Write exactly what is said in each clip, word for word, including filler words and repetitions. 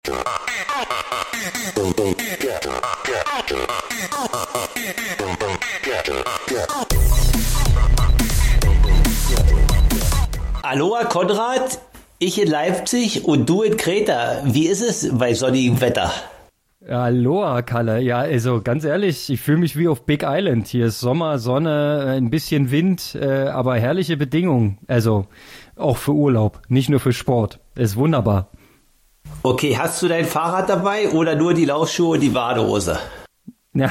Aloha Konrad, ich in Leipzig und du in Kreta. Wie ist es bei sonnigem Wetter? Aloha, Kalle. Ja, also ganz ehrlich, ich fühle mich wie auf Big Island. Hier ist Sommer, Sonne, ein bisschen Wind, äh, aber herrliche Bedingungen. Also auch für Urlaub, nicht nur für Sport. Ist wunderbar. Okay, hast du dein Fahrrad dabei oder nur die Laufschuhe und die Badehose? Ja,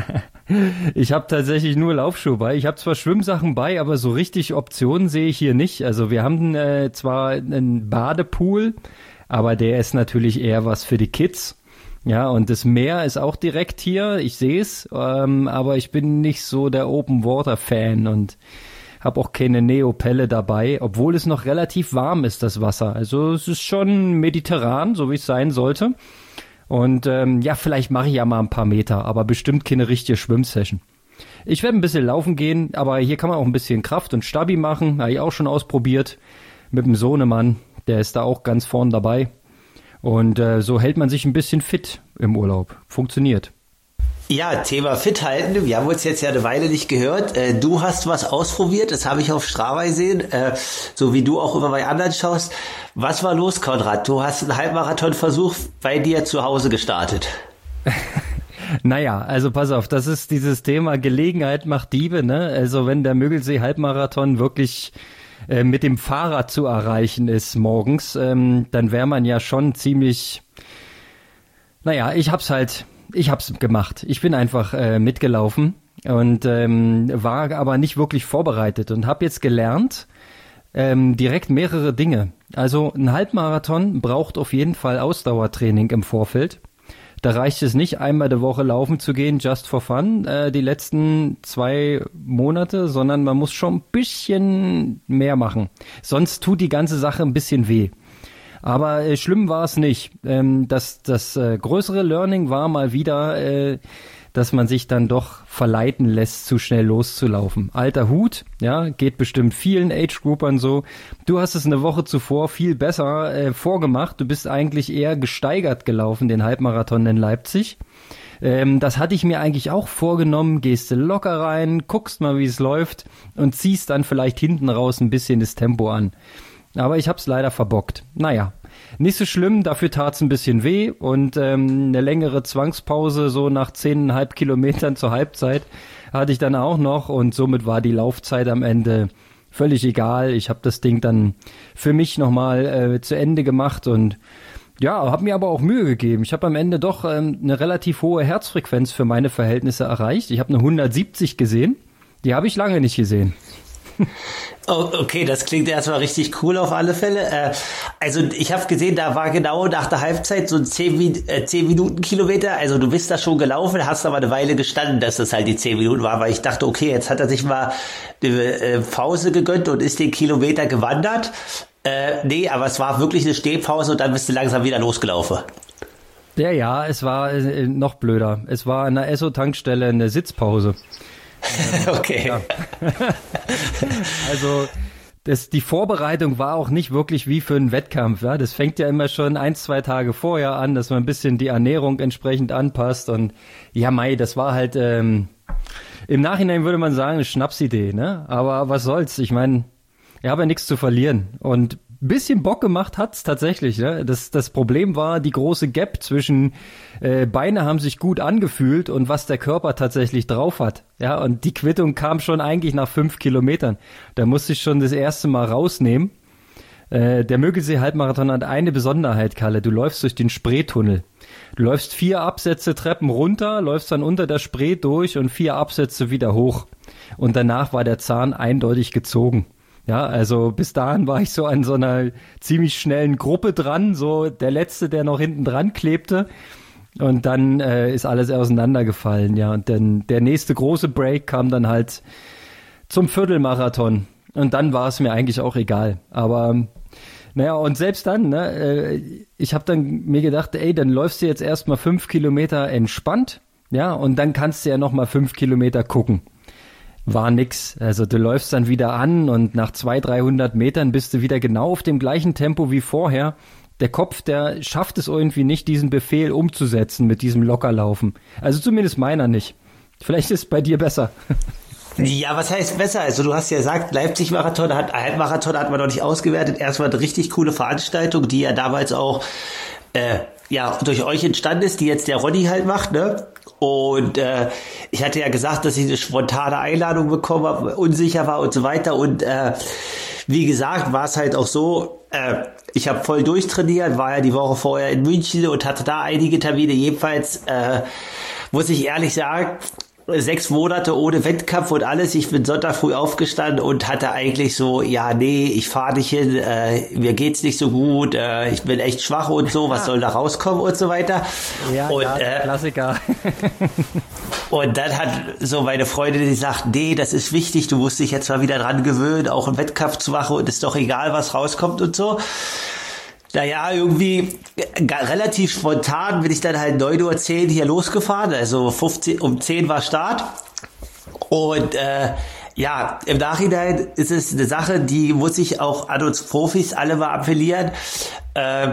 ich habe tatsächlich nur Laufschuhe bei. Ich habe zwar Schwimmsachen bei, aber so richtig Optionen sehe ich hier nicht. Also wir haben äh, zwar einen Badepool, aber der ist natürlich eher was für die Kids. Ja, und das Meer ist auch direkt hier. Ich sehe es, ähm, aber ich bin nicht so der Open-Water-Fan und habe auch keine Neopelle dabei, obwohl es noch relativ warm ist, das Wasser. Also es ist schon mediterran, so wie es sein sollte. Und ähm, ja, vielleicht mache ich ja mal ein paar Meter, aber bestimmt keine richtige Schwimmsession. Ich werde ein bisschen laufen gehen, aber hier kann man auch ein bisschen Kraft und Stabi machen. Habe ich auch schon ausprobiert mit dem Sohnemann. Der ist da auch ganz vorn dabei. Und äh, so hält man sich ein bisschen fit im Urlaub. Funktioniert. Ja, Thema fit halten. Wir haben uns jetzt ja eine Weile nicht gehört. Äh, du hast was ausprobiert, das habe ich auf Strava gesehen, äh, so wie du auch immer bei anderen schaust. Was war los, Konrad? Du hast einen Halbmarathonversuch bei dir zu Hause gestartet. Naja, also pass auf, das ist dieses Thema Gelegenheit macht Diebe, ne? Also wenn der Müggelsee-Halbmarathon wirklich äh, mit dem Fahrrad zu erreichen ist morgens, ähm, dann wäre man ja schon ziemlich, naja, ich hab's halt... Ich hab's gemacht. Ich bin einfach äh, mitgelaufen und ähm, war aber nicht wirklich vorbereitet und habe jetzt gelernt, ähm, direkt mehrere Dinge. Also ein Halbmarathon braucht auf jeden Fall Ausdauertraining im Vorfeld. Da reicht es nicht, einmal die Woche laufen zu gehen, just for fun, äh, die letzten zwei Monate, sondern man muss schon ein bisschen mehr machen. Sonst tut die ganze Sache ein bisschen weh. Aber äh, schlimm war es nicht. Ähm, das das äh, größere Learning war mal wieder, äh, dass man sich dann doch verleiten lässt, zu schnell loszulaufen. Alter Hut, ja, geht bestimmt vielen Age-Groupern so. Du hast es eine Woche zuvor viel besser äh, vorgemacht. Du bist eigentlich eher gesteigert gelaufen, den Halbmarathon in Leipzig. Ähm, das hatte ich mir eigentlich auch vorgenommen. Gehst du locker rein, guckst mal, wie es läuft und ziehst dann vielleicht hinten raus ein bisschen das Tempo an. Aber ich hab's leider verbockt. Naja, nicht so schlimm, dafür tat's ein bisschen weh und ähm, eine längere Zwangspause so nach zehneinhalb Kilometern zur Halbzeit hatte ich dann auch noch und somit war die Laufzeit am Ende völlig egal. Ich habe das Ding dann für mich nochmal äh, zu Ende gemacht und ja, habe mir aber auch Mühe gegeben. Ich habe am Ende doch ähm, eine relativ hohe Herzfrequenz für meine Verhältnisse erreicht. Ich habe eine hundertsiebzig gesehen, die habe ich lange nicht gesehen. Oh, okay, das klingt erstmal richtig cool auf alle Fälle. Äh, also ich habe gesehen, da war genau nach der Halbzeit so ein zehn Minuten Kilometer. Also du bist da schon gelaufen, hast aber eine Weile gestanden, dass das halt die zehn Minuten war, weil ich dachte, okay, jetzt hat er sich mal eine äh, Pause gegönnt und ist den Kilometer gewandert. Äh, nee, aber es war wirklich eine Stehpause und dann bist du langsam wieder losgelaufen. Ja, ja, es war äh, noch blöder. Es war an der Esso-Tankstelle eine Sitzpause. Okay. Ja. Also das, die Vorbereitung war auch nicht wirklich wie für einen Wettkampf. Ja? Das fängt ja immer schon ein, zwei Tage vorher an, dass man ein bisschen die Ernährung entsprechend anpasst. Und ja, mei, das war halt ähm, im Nachhinein würde man sagen, eine Schnapsidee. Ne? Aber was soll's? Ich meine, ich habe ja nichts zu verlieren. Und ein bisschen Bock gemacht hat's tatsächlich. Ne? Das, das Problem war die große Gap zwischen äh, Beine haben sich gut angefühlt und was der Körper tatsächlich drauf hat. Ja, und die Quittung kam schon eigentlich nach fünf Kilometern. Da musste ich schon das erste Mal rausnehmen. Äh, der Müggelsee-Halbmarathon hat eine Besonderheit, Kalle. Du läufst durch den Spreetunnel. Du läufst vier Absätze Treppen runter, läufst dann unter der Spree durch und vier Absätze wieder hoch. Und danach war der Zahn eindeutig gezogen. Ja, also bis dahin war ich so an so einer ziemlich schnellen Gruppe dran, so der Letzte, der noch hinten dran klebte. Und dann äh, ist alles auseinandergefallen, ja. Und dann der nächste große Break kam dann halt zum Viertelmarathon. Und dann war es mir eigentlich auch egal. Aber naja, und selbst dann, ne, äh, ich habe dann mir gedacht, ey, dann läufst du jetzt erstmal fünf Kilometer entspannt, ja, und dann kannst du ja nochmal fünf Kilometer gucken. War nix. Also du läufst dann wieder an und nach zweihundert, dreihundert Metern bist du wieder genau auf dem gleichen Tempo wie vorher. der Kopf, der schafft es irgendwie nicht, diesen Befehl umzusetzen mit diesem Lockerlaufen. Also zumindest meiner nicht. Vielleicht ist es bei dir besser. Ja, was heißt besser? Also du hast ja gesagt, Leipzig-Marathon, hat Halbmarathon hat man noch nicht ausgewertet. Erstmal eine richtig coole Veranstaltung, die ja damals auch äh, ja durch euch entstanden ist, die jetzt der Ronny halt macht, ne? Und äh, ich hatte ja gesagt, dass ich eine spontane Einladung bekommen habe, unsicher war und so weiter. Und äh, wie gesagt, war es halt auch so, äh, ich habe voll durchtrainiert, war ja die Woche vorher in München und hatte da einige Termine. Jedenfalls äh, muss ich ehrlich sagen, sechs Monate ohne Wettkampf und alles. Ich bin Sonntag früh aufgestanden und hatte eigentlich so, ja, nee, ich fahre nicht hin, äh, mir geht's nicht so gut, äh, ich bin echt schwach und so, was soll da rauskommen und so weiter. Ja, und, ja, äh, Klassiker. Und dann hat so meine Freundin gesagt, nee, das ist wichtig, du musst dich jetzt mal wieder dran gewöhnen, auch einen Wettkampf zu machen und ist doch egal, was rauskommt und so. Naja, irgendwie relativ spontan bin ich dann halt neun Uhr zehn hier losgefahren, also fünfzehn, um zehn war Start. Und äh, ja, im Nachhinein ist es eine Sache, die muss ich auch an uns Profis alle mal appellieren. Äh,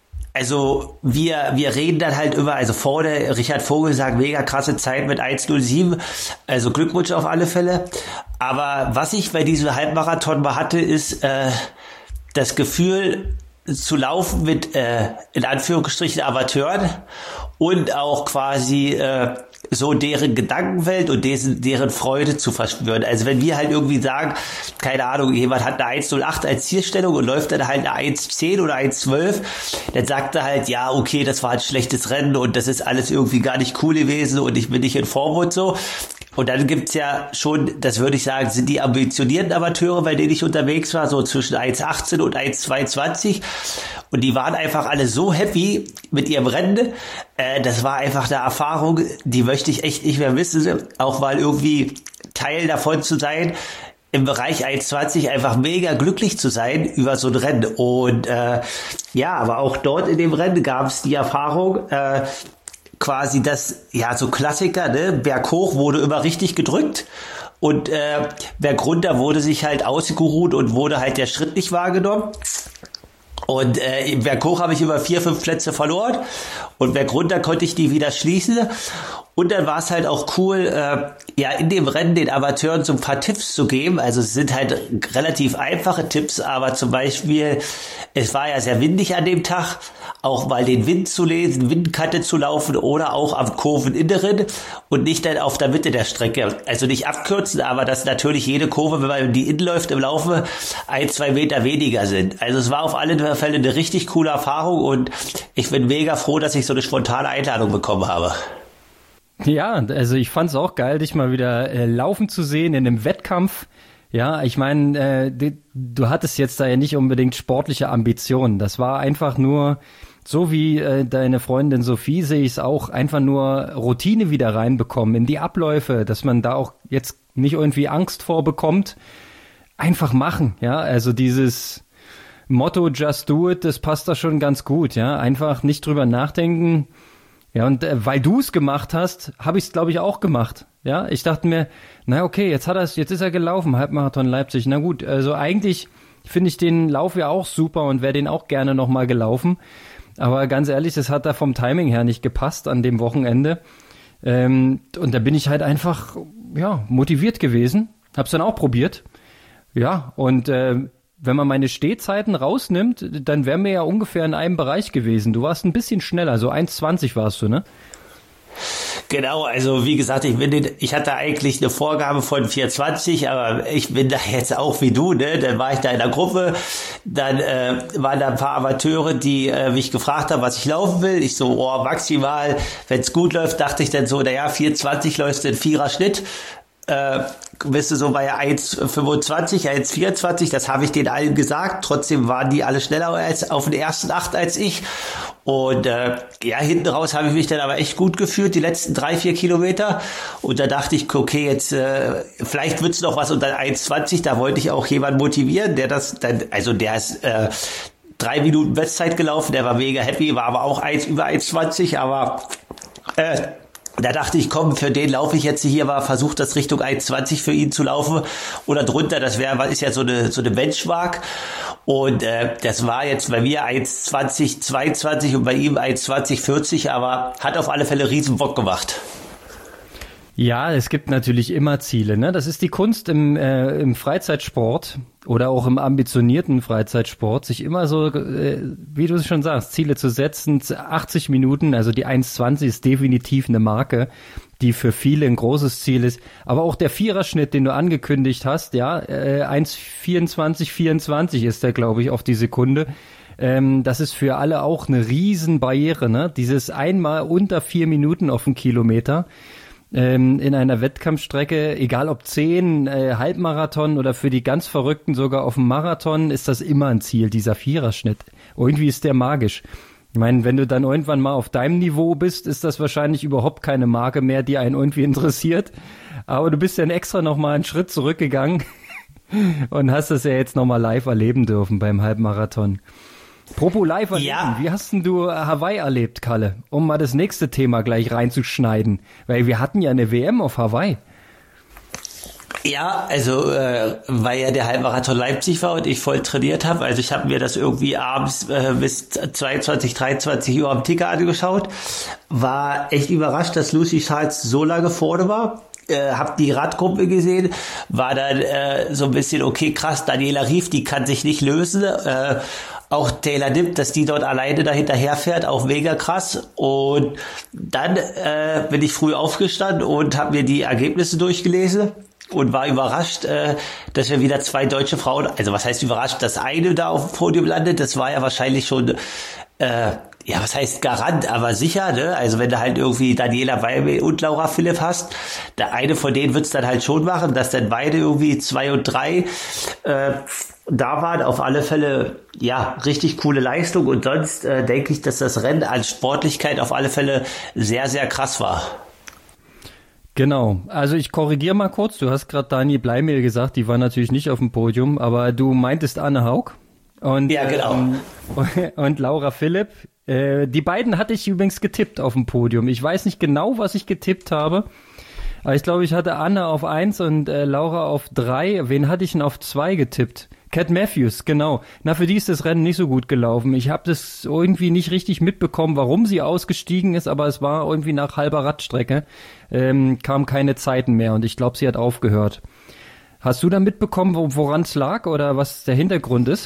also wir wir reden dann halt immer, also vorne, Richard Vogel sagt, mega krasse Zeit mit eins null sieben, also Glückwunsch auf alle Fälle. Aber was ich bei diesem Halbmarathon mal hatte, ist äh, das Gefühl, zu laufen mit, äh, in Anführungsstrichen, Amateuren und auch quasi äh, so deren Gedankenwelt und deren, deren Freude zu verspüren. Also wenn wir halt irgendwie sagen, keine Ahnung, jemand hat eine eins null acht als Zielstellung und läuft dann halt eine eins zehn oder eins zwölf, dann sagt er halt, ja, okay, das war ein schlechtes Rennen und das ist alles irgendwie gar nicht cool gewesen und ich bin nicht in Form und so. Und dann gibt's ja schon, das würde ich sagen, sind die ambitionierten Amateure, bei denen ich unterwegs war, so zwischen eins achtzehn und eins zweiundzwanzig. Und die waren einfach alle so happy mit ihrem Rennen. Äh, das war einfach eine Erfahrung, die möchte ich echt nicht mehr missen. Auch mal irgendwie Teil davon zu sein, im Bereich eins zwanzig einfach mega glücklich zu sein über so ein Rennen. Und äh, ja, aber auch dort in dem Rennen gab es die Erfahrung, äh, quasi das, ja, so Klassiker, ne? Berghoch wurde immer richtig gedrückt und äh, bergunter wurde sich halt ausgeruht und wurde halt der Schritt nicht wahrgenommen. Und äh, im Berghoch habe ich über vier, fünf Plätze verloren und bergunter konnte ich die wieder schließen. Und dann war es halt auch cool, äh, ja, in dem Rennen den Amateuren so ein paar Tipps zu geben. Also es sind halt relativ einfache Tipps, aber zum Beispiel, es war ja sehr windig an dem Tag, auch mal den Wind zu lesen, Windkante zu laufen oder auch am Kurveninneren und nicht dann auf der Mitte der Strecke. Also nicht abkürzen, aber dass natürlich jede Kurve, wenn man in die Innen läuft im Laufe, ein, zwei Meter weniger sind. Also es war auf alle Fälle eine richtig coole Erfahrung und ich bin mega froh, dass ich so eine spontane Einladung bekommen habe. Ja, also ich fand's auch geil, dich mal wieder äh, laufen zu sehen in einem Wettkampf. Ja, ich meine, äh, du, du hattest jetzt da ja nicht unbedingt sportliche Ambitionen. Das war einfach nur, so wie äh, deine Freundin Sophie sehe ich es auch, einfach nur Routine wieder reinbekommen in die Abläufe, dass man da auch jetzt nicht irgendwie Angst vorbekommt. Einfach machen, ja, also dieses Motto Just Do It, das passt da schon ganz gut, ja, einfach nicht drüber nachdenken. Ja, und äh, weil du es gemacht hast, habe ich es, glaube ich, auch gemacht. Ja, ich dachte mir, na okay, jetzt hat er jetzt ist er gelaufen, Halbmarathon Leipzig. Na gut, also eigentlich finde ich den Lauf ja auch super und wäre den auch gerne nochmal gelaufen. Aber ganz ehrlich, das hat da vom Timing her nicht gepasst an dem Wochenende. Ähm, und da bin ich halt einfach, ja, motiviert gewesen. Hab's dann auch probiert. Ja, und äh, wenn man meine Stehzeiten rausnimmt, dann wären wir ja ungefähr in einem Bereich gewesen. Du warst ein bisschen schneller, so eins zwanzig warst du, ne? Genau, also wie gesagt, ich bin den, ich hatte eigentlich eine Vorgabe von vier zwanzig, aber ich bin da jetzt auch wie du, ne? Dann war ich da in der Gruppe, dann äh, waren da ein paar Amateure, die äh, mich gefragt haben, was ich laufen will. Ich so, oh, maximal, wenn es gut läuft, dachte ich dann so, naja, vier zwanzig läufst du in Vierer Schnitt. Äh, bist du so bei eins fünfundzwanzig, eins vierundzwanzig, das habe ich denen allen gesagt, trotzdem waren die alle schneller als auf den ersten acht als ich und äh, ja, hinten raus habe ich mich dann aber echt gut gefühlt, die letzten drei, vier Kilometer und da dachte ich, okay, jetzt äh, vielleicht wird's noch was unter eins zwanzig, da wollte ich auch jemanden motivieren, der das dann, also der ist äh, drei Minuten Bestzeit gelaufen, der war mega happy, war aber auch eins über eins zwanzig, aber äh, Da dachte ich, komm, für den laufe ich jetzt hier, war versucht, das Richtung eins zwanzig für ihn zu laufen oder drunter. Das wäre, ist ja so eine so eine Benchmark. Und äh, das war jetzt bei mir eins zwanzig zweiundzwanzig und bei ihm eins zwanzig vierzig, aber hat auf alle Fälle riesen Bock gemacht. Ja, es gibt natürlich immer Ziele, ne? Das ist die Kunst im, äh, im Freizeitsport oder auch im ambitionierten Freizeitsport, sich immer so, äh, wie du es schon sagst, Ziele zu setzen. achtzig Minuten, also die eins zwanzig ist definitiv eine Marke, die für viele ein großes Ziel ist. Aber auch der Viererschnitt, den du angekündigt hast, ja, äh, eins vierundzwanzig vierundzwanzig ist der, glaube ich, auf die Sekunde. Ähm, das ist für alle auch eine Riesenbarriere, ne? Dieses einmal unter vier Minuten auf einen Kilometer. In einer Wettkampfstrecke, egal ob zehn, äh, Halbmarathon oder für die ganz Verrückten sogar auf dem Marathon, ist das immer ein Ziel, dieser Viererschnitt. Irgendwie ist der magisch. Ich meine, wenn du dann irgendwann mal auf deinem Niveau bist, ist das wahrscheinlich überhaupt keine Marke mehr, die einen irgendwie interessiert. Aber du bist ja extra nochmal einen Schritt zurückgegangen und hast das ja jetzt nochmal live erleben dürfen beim Halbmarathon. Apropos live erleben, ja. Wie hast denn du Hawaii erlebt, Kalle? Um mal das nächste Thema gleich reinzuschneiden. Weil wir hatten ja eine W M auf Hawaii. Ja, also äh, weil ja der Halbmarathon Leipzig war und ich voll trainiert habe. Also ich habe mir das irgendwie abends äh, bis zweiundzwanzig, dreiundzwanzig Uhr am Ticker angeschaut. War echt überrascht, dass Lucy Charles so lange vorne war. Äh, hab die Radgruppe gesehen, war dann äh, so ein bisschen, okay, krass, Daniela Ryf, die kann sich nicht lösen. Äh, auch Taylor Knipp, dass die dort alleine da hinterher fährt, auch mega krass. Und dann äh, bin ich früh aufgestanden und habe mir die Ergebnisse durchgelesen und war überrascht, äh, dass wir wieder zwei deutsche Frauen, also was heißt überrascht, dass eine da auf dem Podium landet, das war ja wahrscheinlich schon, äh, ja, was heißt Garant, aber sicher, ne? Also wenn du halt irgendwie Daniela Weibel und Laura Philipp hast, der eine von denen wird's dann halt schon machen, dass dann beide irgendwie zwei und drei äh, da waren. Auf alle Fälle, ja, richtig coole Leistung und sonst äh, denke ich, dass das Rennen als Sportlichkeit auf alle Fälle sehr, sehr krass war. Genau, also ich korrigiere mal kurz, du hast gerade Dani Bleimehl gesagt, die war natürlich nicht auf dem Podium, aber du meintest Anne Haug. Und, ja, genau. Ähm, und Laura Philipp. Äh, die beiden hatte ich übrigens getippt auf dem Podium. Ich weiß nicht genau, was ich getippt habe, aber ich glaube, ich hatte Anne auf eins und äh, Laura auf drei. Wen hatte ich denn auf zwei getippt? Cat Matthews, genau. Na, für die ist das Rennen nicht so gut gelaufen. Ich habe das irgendwie nicht richtig mitbekommen, warum sie ausgestiegen ist, aber es war irgendwie nach halber Radstrecke, ähm, kam keine Zeiten mehr und ich glaube, sie hat aufgehört. Hast du da mitbekommen, woran es lag oder was der Hintergrund ist?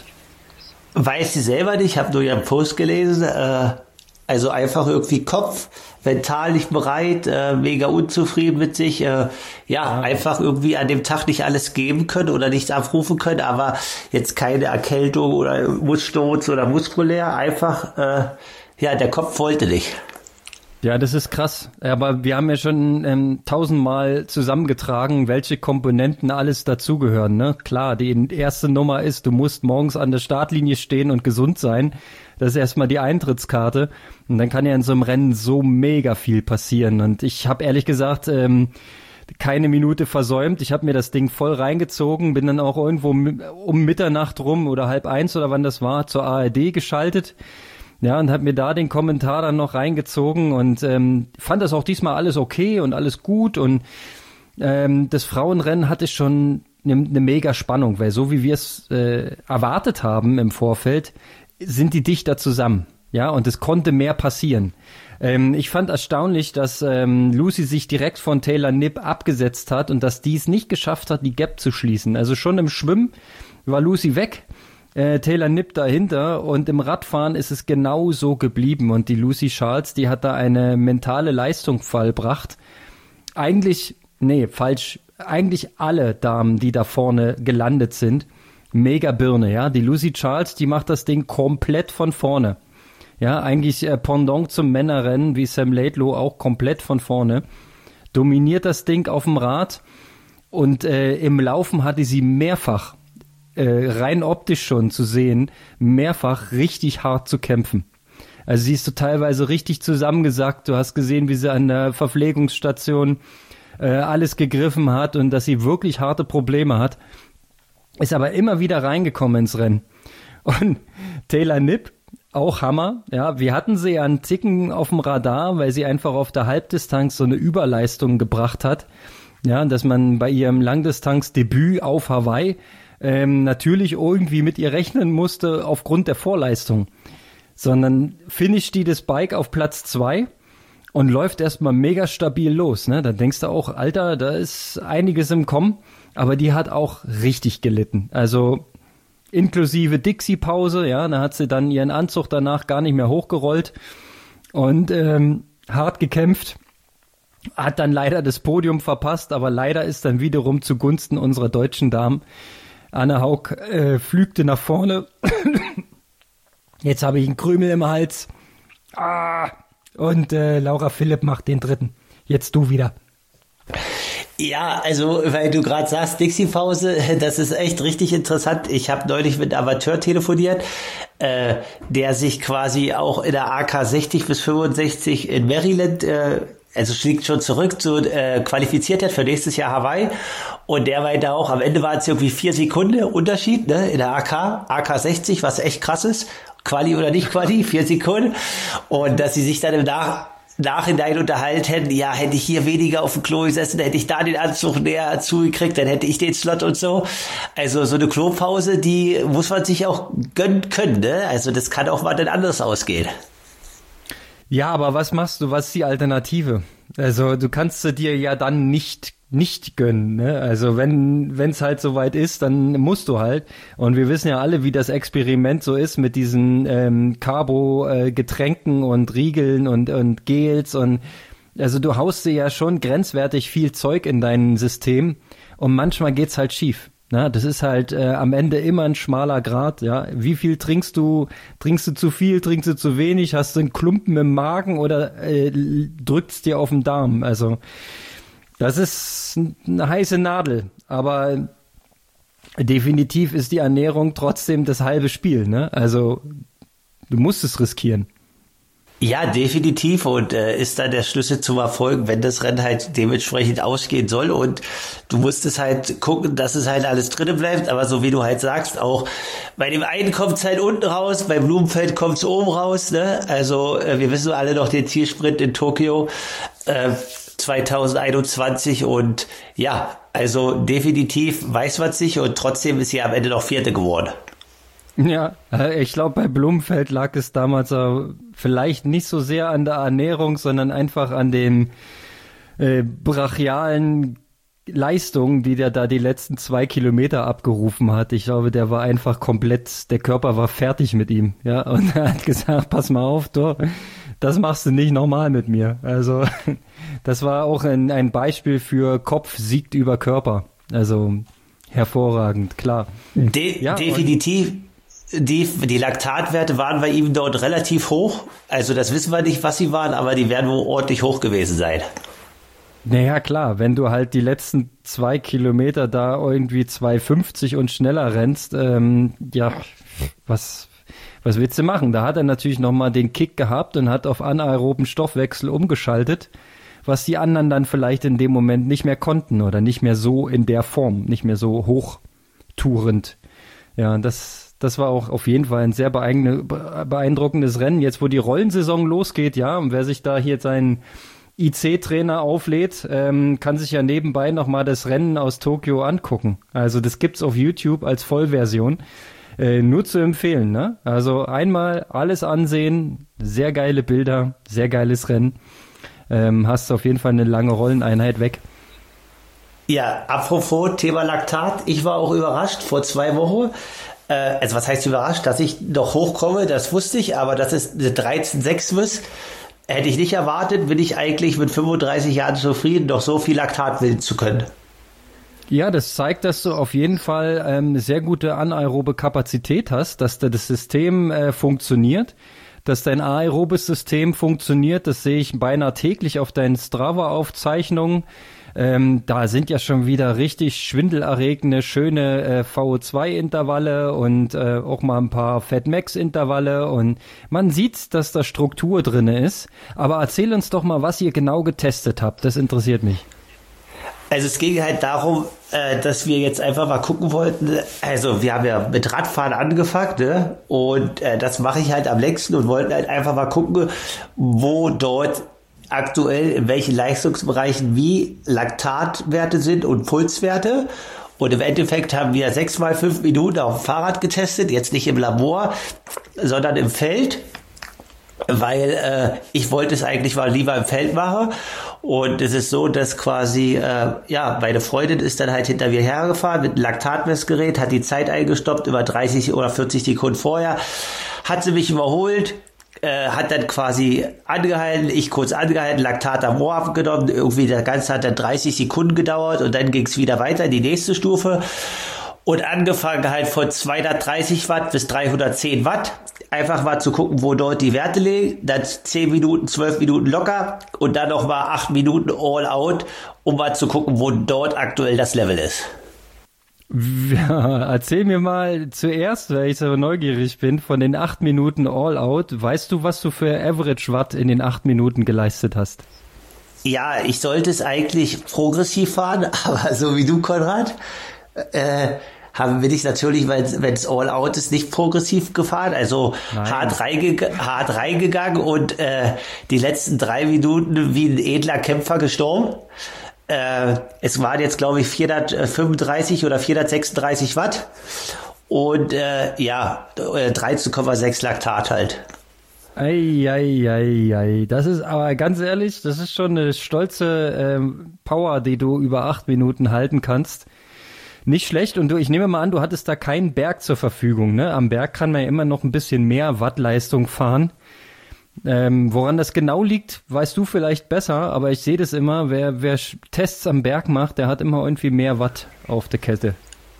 Weiß sie selber nicht, ich habe nur ihren Post gelesen, äh, also einfach irgendwie Kopf, mental nicht bereit, äh, mega unzufrieden mit sich, äh, ja, einfach irgendwie an dem Tag nicht alles geben können oder nichts abrufen können, aber jetzt keine Erkältung oder Mussturz oder muskulär, einfach, äh, ja, der Kopf wollte nicht. Ja, das ist krass. Aber wir haben ja schon ähm, tausendmal zusammengetragen, welche Komponenten alles dazugehören. Ne? Klar, die erste Nummer ist, du musst morgens an der Startlinie stehen und gesund sein. Das ist erstmal die Eintrittskarte. Und dann kann ja in so einem Rennen so mega viel passieren. Und ich habe ehrlich gesagt ähm, keine Minute versäumt. Ich habe mir das Ding voll reingezogen, bin dann auch irgendwo um Mitternacht rum oder halb eins oder wann das war, zur A R D geschaltet. Ja, und hab mir da den Kommentar dann noch reingezogen und ähm, fand das auch diesmal alles okay und alles gut und ähm, das Frauenrennen hatte schon eine ne mega Spannung, weil so wie wir es äh, erwartet haben im Vorfeld, sind die dichter zusammen, ja, und es konnte mehr passieren. Ähm, ich fand erstaunlich, dass ähm, Lucy sich direkt von Taylor Knipp abgesetzt hat und dass die es nicht geschafft hat, die Gap zu schließen. Also schon im Schwimmen war Lucy weg. Äh, Taylor Knipp dahinter und im Radfahren ist es genau so geblieben und die Lucy Charles, die hat da eine mentale Leistung vollbracht. Eigentlich, nee, falsch, eigentlich alle Damen, die da vorne gelandet sind, mega Birne, ja. Die Lucy Charles, die macht das Ding komplett von vorne. Ja, eigentlich äh, Pendant zum Männerrennen, wie Sam Laidlow auch komplett von vorne. Dominiert das Ding auf dem Rad und äh, im Laufen hatte sie mehrfach Äh, rein optisch schon zu sehen, mehrfach richtig hart zu kämpfen. Also sie ist so teilweise richtig zusammengesackt. Du hast gesehen, wie sie an der Verpflegungsstation äh, alles gegriffen hat und dass sie wirklich harte Probleme hat. Ist aber immer wieder reingekommen ins Rennen. Und Taylor Knipp auch Hammer. Ja, wir hatten sie ja einen Ticken auf dem Radar, weil sie einfach auf der Halbdistanz so eine Überleistung gebracht hat. Ja, dass man bei ihrem Langdistanzdebüt auf Hawaii ähm, natürlich irgendwie mit ihr rechnen musste aufgrund der Vorleistung. Sondern finisht die das Bike auf Platz zwei und läuft erstmal mega stabil los. Ne? Da denkst du auch, Alter, da ist einiges im Kommen. Aber die hat auch richtig gelitten. Also inklusive Dixie-Pause, ja, da hat sie dann ihren Anzug danach gar nicht mehr hochgerollt und ähm, hart gekämpft. Hat dann leider das Podium verpasst, aber leider ist dann wiederum zugunsten unserer deutschen Damen. Anne Haug äh, flügte nach vorne. Jetzt habe ich einen Krümel im Hals. Ah. Und äh, Laura Philipp macht den dritten. Jetzt du wieder. Ja, also, weil du gerade sagst, Dixie-Pause, das ist echt richtig interessant. Ich habe neulich mit einem Amateur telefoniert, äh, der sich quasi auch in der A K sechzig bis fünfundsechzig in Maryland, äh, also schlägt schon zurück, so äh, qualifiziert hat für nächstes Jahr Hawaii. Und der war da auch, am Ende waren es irgendwie vier Sekunden Unterschied, ne, in der A K, A K sechzig, was echt krass ist. Quali oder nicht Quali, vier Sekunden. Und dass sie sich dann im Nach Nachhinein unterhalten hätten, ja, hätte ich hier weniger auf dem Klo gesessen, hätte ich da den Anzug näher zugekriegt, dann hätte ich den Slot und so. Also so eine Klopause, die muss man sich auch gönnen können, ne? Also das kann auch mal dann anders ausgehen. Ja, aber was machst du, was ist die Alternative? Also du kannst sie dir ja dann nicht nicht gönnen, ne? Also wenn wenn es halt soweit ist, dann musst du halt. Und wir wissen ja alle, wie das Experiment so ist mit diesen ähm, Carbo-Getränken äh, und Riegeln und und Gels und also du haust dir ja schon grenzwertig viel Zeug in dein System und manchmal geht's halt schief. Na, das ist halt äh, am Ende immer ein schmaler Grat, ja. Wie viel trinkst du? Trinkst du zu viel? Trinkst du zu wenig? Hast du einen Klumpen im Magen oder äh, drückt's dir auf den Darm? Also das ist eine heiße Nadel, aber definitiv ist die Ernährung trotzdem das halbe Spiel, ne? Also du musst es riskieren. Ja, definitiv und äh, ist dann der Schlüssel zum Erfolg, wenn das Rennen halt dementsprechend ausgehen soll und du musst es halt gucken, dass es halt alles drinnen bleibt, aber so wie du halt sagst, auch bei dem einen kommt es halt unten raus, bei Blumenfeld kommt es oben raus, ne? Also äh, wir wissen alle noch den Zielsprint in Tokio äh, zwanzig einundzwanzig und ja, also definitiv weiß man sich und trotzdem ist sie am Ende noch Vierte geworden. Ja, ich glaube, bei Blumenfeld lag es damals auch vielleicht nicht so sehr an der Ernährung, sondern einfach an den äh, brachialen Leistungen, die der da die letzten zwei Kilometer abgerufen hat. Ich glaube, der war einfach komplett, der Körper war fertig mit ihm. Ja, und er hat gesagt, pass mal auf, du, das machst du nicht nochmal mit mir. Also das war auch ein, ein Beispiel für Kopf siegt über Körper. Also hervorragend, klar. De- ja, definitiv. Die, die Laktatwerte waren bei ihm dort relativ hoch. Also das wissen wir nicht, was sie waren, aber die werden wohl ordentlich hoch gewesen sein. Naja, klar, wenn du halt die letzten zwei Kilometer da irgendwie zwei fünfzig und schneller rennst, ähm, ja, was, was willst du machen? Da hat er natürlich nochmal den Kick gehabt und hat auf anaeroben Stoffwechsel umgeschaltet, was die anderen dann vielleicht in dem Moment nicht mehr konnten oder nicht mehr so in der Form, nicht mehr so hochtourend. Ja, das Das war auch auf jeden Fall ein sehr beeindruckendes Rennen. Jetzt, wo die Rollensaison losgeht, ja, und wer sich da hier seinen I C-Trainer auflädt, ähm, kann sich ja nebenbei nochmal das Rennen aus Tokio angucken. Also das gibt's auf YouTube als Vollversion. Äh, nur zu empfehlen, ne? Also einmal alles ansehen, sehr geile Bilder, sehr geiles Rennen. Ähm, hast auf jeden Fall eine lange Rolleneinheit weg. Ja, apropos Thema Laktat, ich war auch überrascht vor zwei Wochen. Also was heißt überrascht, dass ich noch hochkomme, das wusste ich, aber dass es eine dreizehn sechs wird, hätte ich nicht erwartet, bin ich eigentlich mit fünfunddreißig Jahren zufrieden, noch so viel Laktat bilden zu können. Ja, das zeigt, dass du auf jeden Fall ähm, eine sehr gute anaerobe Kapazität hast, dass da das System äh, funktioniert, dass dein aerobes System funktioniert, das sehe ich beinahe täglich auf deinen Strava-Aufzeichnungen. Ähm, da sind ja schon wieder richtig schwindelerregende, schöne äh, V O zwei Intervalle und äh, auch mal ein paar Fat-Max-Intervalle und man sieht, dass da Struktur drinne ist. Aber erzähl uns doch mal, was ihr genau getestet habt. Das interessiert mich. Also es ging halt darum, äh, dass wir jetzt einfach mal gucken wollten, also wir haben ja mit Radfahren angefangen, ne? Und äh, das mache ich halt am längsten und wollten halt einfach mal gucken, wo dort aktuell in welchen Leistungsbereichen wie Laktatwerte sind und Pulswerte. Und im Endeffekt haben wir sechs mal fünf Minuten auf dem Fahrrad getestet, jetzt nicht im Labor, sondern im Feld. Weil äh, ich wollte es eigentlich mal lieber im Feld machen. Und es ist so, dass quasi, äh, ja, meine Freundin ist dann halt hinter mir hergefahren mit einem Laktatmessgerät, hat die Zeit eingestoppt, über dreißig oder vierzig Sekunden vorher, hat sie mich überholt, äh, hat dann quasi angehalten, ich kurz angehalten, Laktat am Ohr abgenommen, irgendwie das Ganze hat dann dreißig Sekunden gedauert und dann ging es wieder weiter in die nächste Stufe. Und angefangen halt von zweihundertdreißig Watt bis dreihundertzehn Watt. Einfach mal zu gucken, wo dort die Werte liegen. Dann zehn Minuten, zwölf Minuten locker. Und dann noch mal acht Minuten all out, um mal zu gucken, wo dort aktuell das Level ist. Ja, erzähl mir mal zuerst, weil ich so neugierig bin, von den acht Minuten all out. Weißt du, was du für Average Watt in den acht Minuten geleistet hast? Ja, ich sollte es eigentlich progressiv fahren, aber so wie du, Konrad, äh, haben bin ich natürlich, wenn es all out ist, nicht progressiv gefahren, also hart, reinge- hart reingegangen und äh, die letzten drei Minuten wie ein edler Kämpfer gestorben. Äh, es waren jetzt, glaube ich, vierhundertfünfunddreißig oder vierhundertsechsunddreißig Watt und äh, ja, dreizehn Komma sechs Laktat halt. Ei, ei, ei, ei. Das ist aber ganz ehrlich, das ist schon eine stolze ähm, Power, die du über acht Minuten halten kannst. Nicht schlecht. Und du, ich nehme mal an, du hattest da keinen Berg zur Verfügung, ne? Am Berg kann man ja immer noch ein bisschen mehr Wattleistung fahren. Ähm, woran das genau liegt, weißt du vielleicht besser, aber ich sehe das immer, wer, wer Tests am Berg macht, der hat immer irgendwie mehr Watt auf der Kette.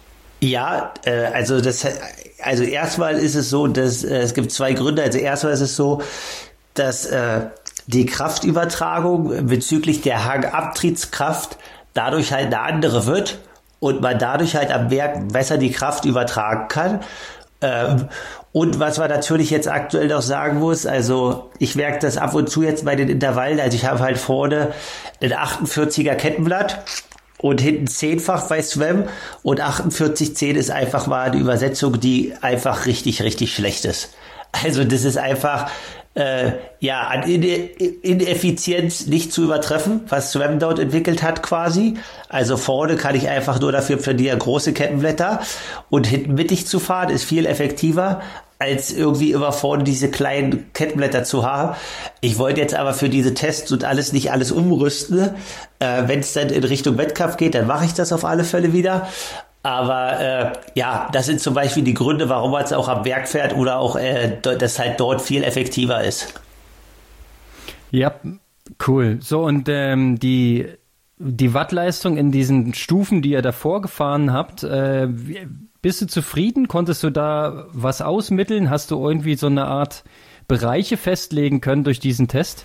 Ja, äh, also das, also erstmal ist es so, dass äh, es gibt zwei Gründe. Also erstmal ist es so, dass äh, die Kraftübertragung bezüglich der Hangabtriebskraft dadurch halt eine andere wird. Und man dadurch halt am Berg besser die Kraft übertragen kann. Ähm, und was man natürlich jetzt aktuell noch sagen muss, also ich merke das ab und zu jetzt bei den Intervallen, also ich habe halt vorne ein achtundvierziger Kettenblatt und hinten zehnfach bei Swam und achtundvierzig zehn ist einfach mal eine Übersetzung, die einfach richtig, richtig schlecht ist. Also das ist einfach äh, ja an Ineffizienz nicht zu übertreffen, was Swam dort entwickelt hat quasi. Also vorne kann ich einfach nur dafür plädieren, große Kettenblätter und hinten mittig zu fahren ist viel effektiver, als irgendwie immer vorne diese kleinen Kettenblätter zu haben. Ich wollte jetzt aber für diese Tests und alles nicht alles umrüsten. Äh, wenn es dann in Richtung Wettkampf geht, dann mache ich das auf alle Fälle wieder. Aber äh, ja, das sind zum Beispiel die Gründe, warum man es auch am Berg fährt oder auch, äh, das halt dort viel effektiver ist. Ja, cool. So, und ähm, die, die Wattleistung in diesen Stufen, die ihr davor gefahren habt, äh, bist du zufrieden? Konntest du da was ausmitteln? Hast du irgendwie so eine Art Bereiche festlegen können durch diesen Test?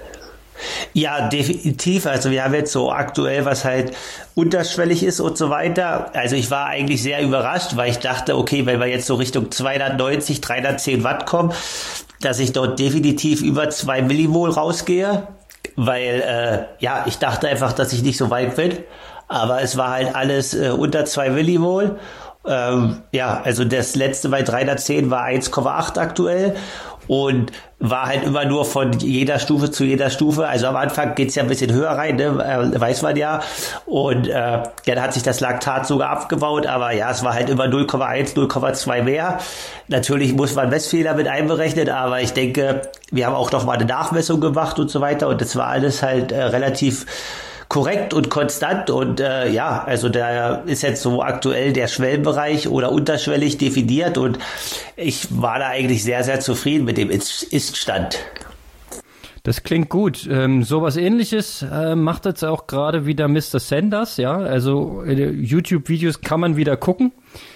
Ja, definitiv. Also wir haben jetzt so aktuell, was halt unterschwellig ist und so weiter. Also ich war eigentlich sehr überrascht, weil ich dachte, okay, wenn wir jetzt so Richtung zweihundertneunzig, dreihundertzehn Watt kommen, dass ich dort definitiv über zwei Millimol rausgehe, weil äh, ja, ich dachte einfach, dass ich nicht so weit bin. Aber es war halt alles äh, unter zwei Millimol. Ähm, ja, also das letzte bei dreihundertzehn war eins Komma acht aktuell. Und war halt immer nur von jeder Stufe zu jeder Stufe. Also am Anfang geht's ja ein bisschen höher rein, ne? äh, weiß man ja. Und äh, ja, da hat sich das Laktat sogar abgebaut. Aber ja, es war halt immer null Komma eins, null Komma zwei mehr. Natürlich muss man Messfehler mit einberechnen, aber ich denke, wir haben auch noch mal eine Nachmessung gemacht und so weiter. Und das war alles halt äh, relativ korrekt und konstant und äh, ja, also da ist jetzt so aktuell der Schwellenbereich oder unterschwellig definiert und ich war da eigentlich sehr, sehr zufrieden mit dem Ist-Stand. Das klingt gut. Ähm, sowas Ähnliches äh, macht jetzt auch gerade wieder Mister Sanders, ja, also äh, YouTube-Videos kann man wieder gucken.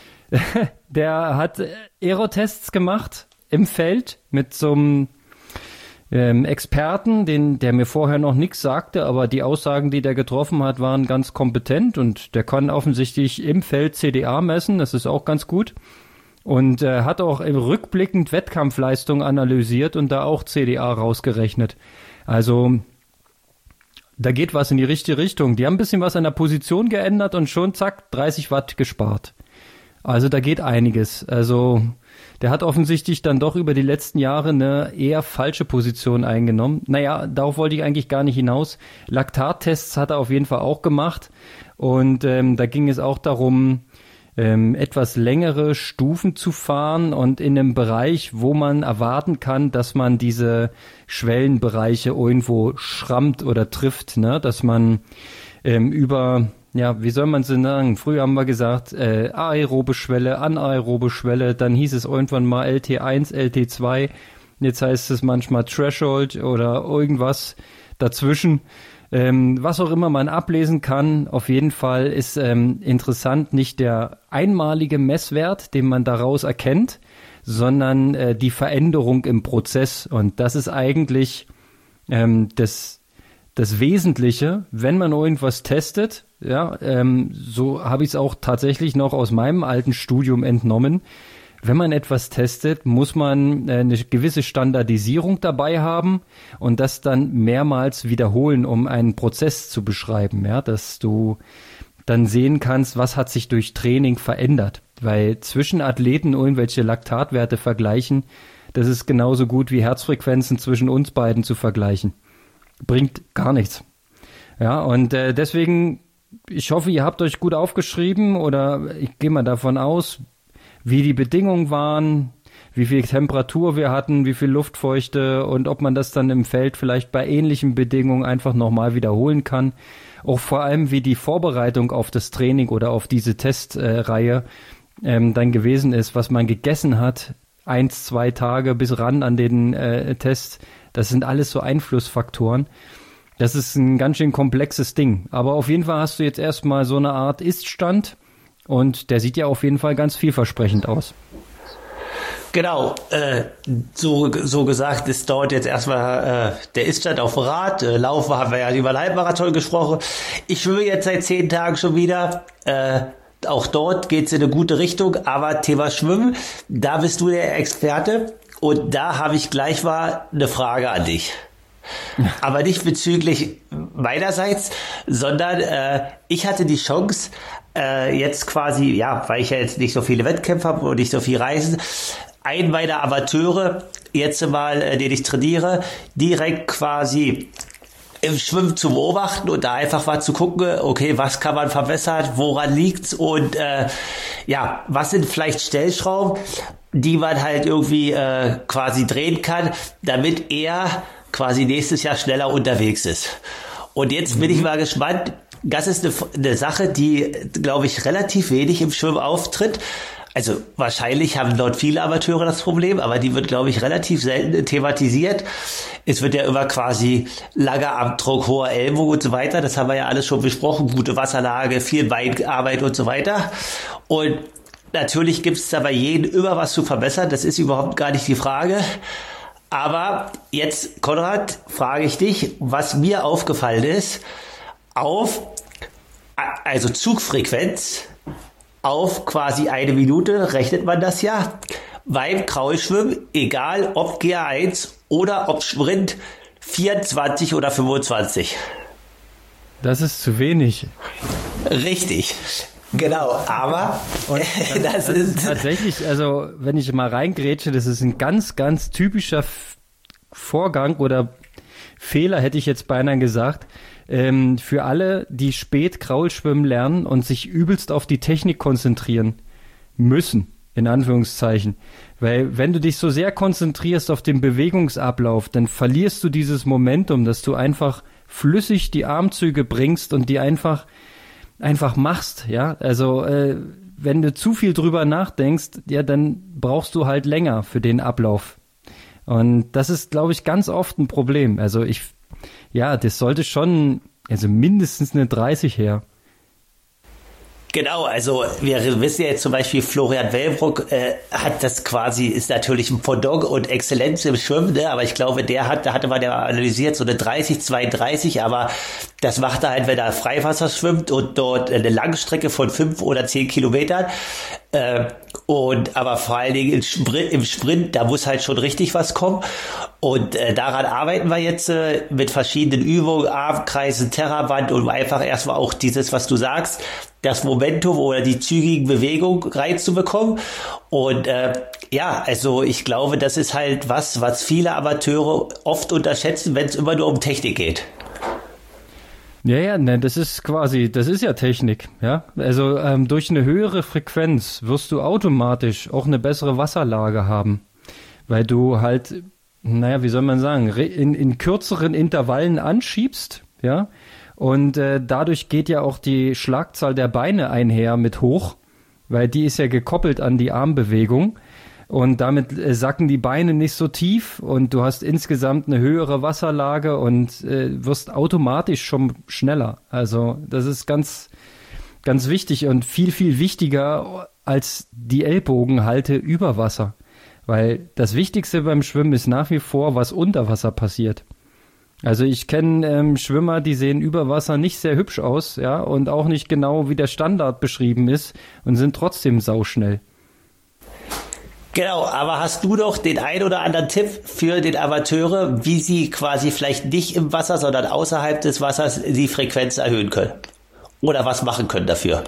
Der hat Aerotests gemacht im Feld mit so einem Ähm, Experten, den, der mir vorher noch nichts sagte, aber die Aussagen, die der getroffen hat, waren ganz kompetent und der kann offensichtlich im Feld C D A messen, das ist auch ganz gut und äh, hat auch rückblickend Wettkampfleistung analysiert und da auch C D A rausgerechnet. Also Da geht was in die richtige Richtung. Die haben ein bisschen was an der Position geändert und schon zack, dreißig Watt gespart. Also da geht einiges. Also der hat offensichtlich dann doch über die letzten Jahre eine eher falsche Position eingenommen. Naja, darauf wollte ich eigentlich gar nicht hinaus. Laktattests hat er auf jeden Fall auch gemacht. Und ähm, da ging es auch darum, ähm, etwas längere Stufen zu fahren und in einem Bereich, wo man erwarten kann, dass man diese Schwellenbereiche irgendwo schrammt oder trifft, ne? Dass man ähm, über... Ja, wie soll man es denn sagen? Früher haben wir gesagt, äh, aerobe Schwelle, anaerobe Schwelle, dann hieß es irgendwann mal L T eins, L T zwei, jetzt heißt es manchmal Threshold oder irgendwas dazwischen. Ähm, was auch immer man ablesen kann, auf jeden Fall ist ähm, interessant nicht der einmalige Messwert, den man daraus erkennt, sondern äh, die Veränderung im Prozess. Und das ist eigentlich ähm, das Das Wesentliche, wenn man irgendwas testet, ja, ähm, so habe ich es auch tatsächlich noch aus meinem alten Studium entnommen. Wenn man etwas testet, muss man äh, eine gewisse Standardisierung dabei haben und das dann mehrmals wiederholen, um einen Prozess zu beschreiben, ja, dass du dann sehen kannst, was hat sich durch Training verändert. Weil zwischen Athleten irgendwelche Laktatwerte vergleichen, das ist genauso gut wie Herzfrequenzen zwischen uns beiden zu vergleichen. Bringt gar nichts. Ja, und äh, deswegen, ich hoffe, ihr habt euch gut aufgeschrieben oder ich gehe mal davon aus, wie die Bedingungen waren, wie viel Temperatur wir hatten, wie viel Luftfeuchte und ob man das dann im Feld vielleicht bei ähnlichen Bedingungen einfach nochmal wiederholen kann. Auch vor allem, wie die Vorbereitung auf das Training oder auf diese Testreihe äh, ähm, dann gewesen ist, was man gegessen hat, eins, zwei Tage bis ran an den äh, Test. Das sind alles so Einflussfaktoren. Das ist ein ganz schön komplexes Ding. Aber auf jeden Fall hast du jetzt erstmal so eine Art Ist-Stand und der sieht ja auf jeden Fall ganz vielversprechend aus. Genau, äh, so, so gesagt, es dauert jetzt erstmal äh, der Ist-Stand auf Rad. Äh, Laufen haben wir ja über den Halbmarathon gesprochen. Ich schwimme jetzt seit zehn Tagen schon wieder. Äh, auch dort geht's in eine gute Richtung. Aber Thema Schwimmen, da bist du der Experte. Und da habe ich gleich mal eine Frage an dich. Aber nicht bezüglich meinerseits, sondern äh, ich hatte die Chance, äh, jetzt quasi, ja, weil ich ja jetzt nicht so viele Wettkämpfe habe und nicht so viel reisen, einen meiner Amateure, jetzt mal, äh, den ich trainiere, direkt quasi im Schwimmen zu beobachten und da einfach mal zu gucken, okay, was kann man verbessern, woran liegt's und äh, ja, was sind vielleicht Stellschrauben, die man halt irgendwie äh, quasi drehen kann, damit er quasi nächstes Jahr schneller unterwegs ist. Und jetzt mhm. bin ich mal gespannt, das ist eine, eine Sache, die, glaube ich, relativ wenig im Schwimmen auftritt. Also wahrscheinlich haben dort viele Amateure das Problem, aber die wird, glaube ich, relativ selten thematisiert. Es wird ja immer quasi langer Armdruck, hoher Ellbogen und so weiter. Das haben wir ja alles schon besprochen. Gute Wasserlage, viel Beinarbeit und so weiter. Und natürlich gibt es da bei jedem immer was zu verbessern. Das ist überhaupt gar nicht die Frage. Aber jetzt, Konrad, frage ich dich, was mir aufgefallen ist, auf, also Zugfrequenz, auf quasi eine Minute rechnet man das ja. Beim Kraulschwimmen, egal ob G eins oder ob Sprint, vierundzwanzig oder fünfundzwanzig. Das ist zu wenig. Richtig. Genau, aber und das, das ist tatsächlich, also wenn ich mal reingrätsche, das ist ein ganz, ganz typischer F- Vorgang oder Fehler, hätte ich jetzt beinahe gesagt, ähm, für alle, die spät Kraulschwimmen lernen und sich übelst auf die Technik konzentrieren müssen, in Anführungszeichen. Weil wenn du dich so sehr konzentrierst auf den Bewegungsablauf, dann verlierst du dieses Momentum, dass du einfach flüssig die Armzüge bringst und die einfach einfach machst, ja, also äh, wenn du zu viel drüber nachdenkst, ja, dann brauchst du halt länger für den Ablauf und das ist, glaube ich, ganz oft ein Problem, also ich, ja, das sollte schon, also mindestens eine dreißig her. Genau, also wir wissen ja jetzt zum Beispiel, Florian Wellbrock äh, hat das quasi, ist natürlich ein Pendant und Exzellenz im Schwimmen, ne? Aber ich glaube, der hat, da hatte man ja analysiert, so eine dreißig, zweiunddreißig, aber das macht er halt, wenn er Freiwasser schwimmt und dort eine Langstrecke von fünf oder zehn Kilometern. Äh, Und aber vor allen Dingen im Sprint, im Sprint, da muss halt schon richtig was kommen. Und äh, daran arbeiten wir jetzt äh, mit verschiedenen Übungen, Armkreisen, Terraband, um einfach erstmal auch dieses, was du sagst, das Momentum oder die zügigen Bewegungen reinzubekommen. Und äh, ja, also ich glaube, das ist halt was, was viele Amateure oft unterschätzen, wenn es immer nur um Technik geht. Ja, ja, ne, das ist quasi, das ist ja Technik, ja. Also ähm, durch eine höhere Frequenz wirst du automatisch auch eine bessere Wasserlage haben, weil du halt, naja, wie soll man sagen, in, in kürzeren Intervallen anschiebst, ja. Und äh, dadurch geht ja auch die Schlagzahl der Beine einher mit hoch, weil die ist ja gekoppelt an die Armbewegung. Und damit äh, sacken die Beine nicht so tief und du hast insgesamt eine höhere Wasserlage und äh, wirst automatisch schon schneller. Also das ist ganz, ganz wichtig und viel, viel wichtiger als die Ellbogenhalte über Wasser. Weil das Wichtigste beim Schwimmen ist nach wie vor, was unter Wasser passiert. Also ich kenne ähm, Schwimmer, die sehen über Wasser nicht sehr hübsch aus, ja, und auch nicht genau, wie der Standard beschrieben ist und sind trotzdem sauschnell. Genau, aber hast du doch den ein oder anderen Tipp für den Amateure, wie sie quasi vielleicht nicht im Wasser, sondern außerhalb des Wassers die Frequenz erhöhen können? Oder was machen können dafür?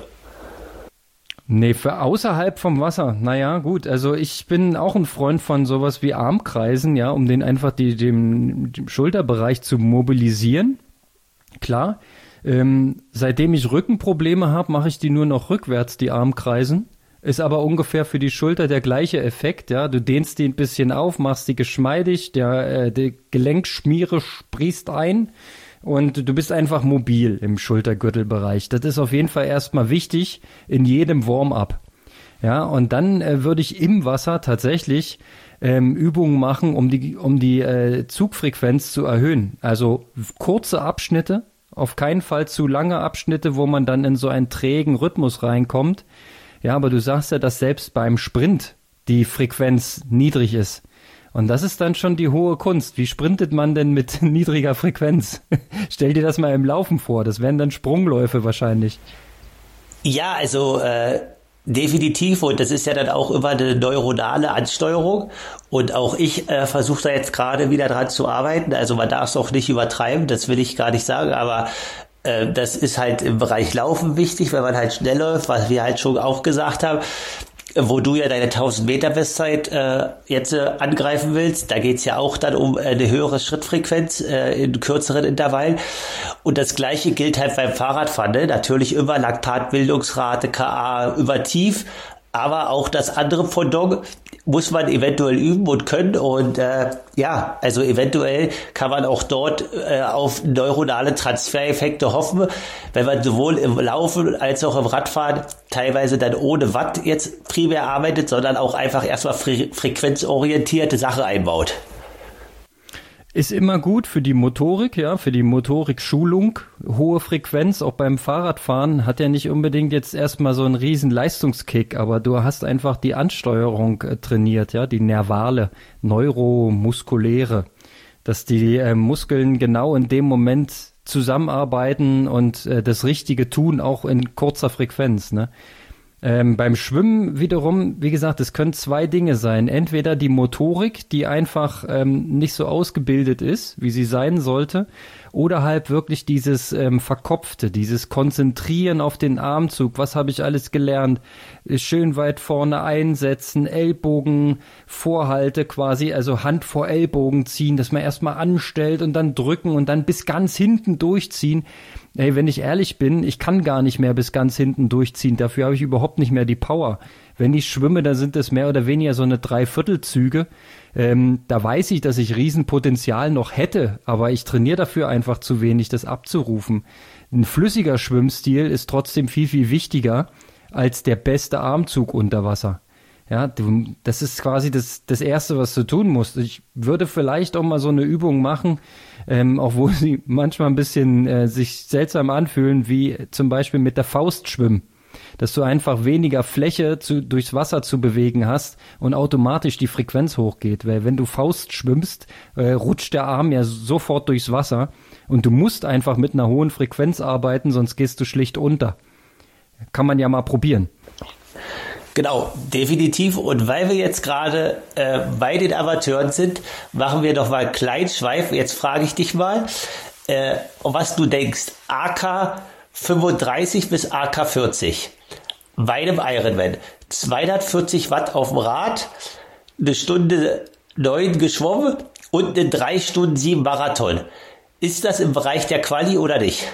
Nee, für außerhalb vom Wasser, naja, gut, also ich bin auch ein Freund von sowas wie Armkreisen, ja, um den einfach die, dem, dem Schulterbereich zu mobilisieren. Klar, ähm, seitdem ich Rückenprobleme habe, mache ich die nur noch rückwärts, die Armkreisen. Ist aber ungefähr für die Schulter der gleiche Effekt, ja. Du dehnst die ein bisschen auf, machst die geschmeidig, der, äh, der Gelenkschmiere sprießt ein und du bist einfach mobil im Schultergürtelbereich. Das ist auf jeden Fall erstmal wichtig in jedem Warm-up. Ja, und dann äh, würde ich im Wasser tatsächlich ähm, Übungen machen, um die, um die äh, Zugfrequenz zu erhöhen. Also kurze Abschnitte, auf keinen Fall zu lange Abschnitte, wo man dann in so einen trägen Rhythmus reinkommt. Ja, aber du sagst ja, dass selbst beim Sprint die Frequenz niedrig ist. Und das ist dann schon die hohe Kunst. Wie sprintet man denn mit niedriger Frequenz? Stell dir das mal im Laufen vor. Das wären dann Sprungläufe wahrscheinlich. Ja, also äh, definitiv. Und das ist ja dann auch immer eine neuronale Ansteuerung. Und auch ich äh, versuche da jetzt gerade wieder dran zu arbeiten. Also man darf es auch nicht übertreiben, das will ich gar nicht sagen, aber das ist halt im Bereich Laufen wichtig, wenn man halt schnell läuft, was wir halt schon auch gesagt haben, wo du ja deine tausend Meter Bestzeit äh, jetzt äh, angreifen willst. Da geht's ja auch dann um eine höhere Schrittfrequenz äh, in kürzeren Intervallen. Und das Gleiche gilt halt beim Fahrradfahren. Ne? Natürlich immer Laktatbildungsrate, K A über tief, aber auch das andere Pendant muss man eventuell üben und können und äh, ja, also eventuell kann man auch dort äh, auf neuronale Transfereffekte hoffen, wenn man sowohl im Laufen als auch im Radfahren teilweise dann ohne Watt jetzt primär arbeitet, sondern auch einfach erstmal fre- frequenzorientierte Sache einbaut. Ist immer gut für die Motorik, ja, für die Motorikschulung. Hohe Frequenz, auch beim Fahrradfahren, hat ja nicht unbedingt jetzt erstmal so einen riesen Leistungskick, aber du hast einfach die Ansteuerung äh, trainiert, ja, die nervale, neuromuskuläre, dass die äh, Muskeln genau in dem Moment zusammenarbeiten und äh, das Richtige tun, auch in kurzer Frequenz, ne. Ähm, beim Schwimmen wiederum, wie gesagt, es können zwei Dinge sein. Entweder die Motorik, die einfach ähm, nicht so ausgebildet ist, wie sie sein sollte, oder halt wirklich dieses ähm, Verkopfte, dieses Konzentrieren auf den Armzug. Was habe ich alles gelernt? Schön weit vorne einsetzen, Ellbogen, Vorhalte quasi, also Hand vor Ellbogen ziehen, dass man erstmal anstellt und dann drücken und dann bis ganz hinten durchziehen. Ey, wenn ich ehrlich bin, ich kann gar nicht mehr bis ganz hinten durchziehen. Dafür habe ich überhaupt nicht mehr die Power. Wenn ich schwimme, dann sind es mehr oder weniger so eine Dreiviertelzüge. Ähm, da weiß ich, dass ich Riesenpotenzial noch hätte, aber ich trainiere dafür einfach zu wenig, das abzurufen. Ein flüssiger Schwimmstil ist trotzdem viel, viel wichtiger als der beste Armzug unter Wasser. Ja, du, das ist quasi das, das Erste, was du tun musst. Ich würde vielleicht auch mal so eine Übung machen, ähm, auch wo sie manchmal ein bisschen äh, sich seltsam anfühlen, wie zum Beispiel mit der Faust schwimmen. Dass du einfach weniger Fläche zu, durchs Wasser zu bewegen hast und automatisch die Frequenz hochgeht. Weil wenn du Faust schwimmst, äh, rutscht der Arm ja sofort durchs Wasser und du musst einfach mit einer hohen Frequenz arbeiten, sonst gehst du schlicht unter. Kann man ja mal probieren. Genau, definitiv. Und weil wir jetzt gerade äh, bei den Amateuren sind, machen wir doch mal einen kleinen Schweif. Jetzt frage ich dich mal, äh, was du denkst. A K fünfunddreißig bis A K vierzig bei einem Ironman. zweihundertvierzig Watt auf dem Rad, eine Stunde neun geschwommen und eine drei Stunden sieben Marathon. Ist das im Bereich der Quali oder nicht?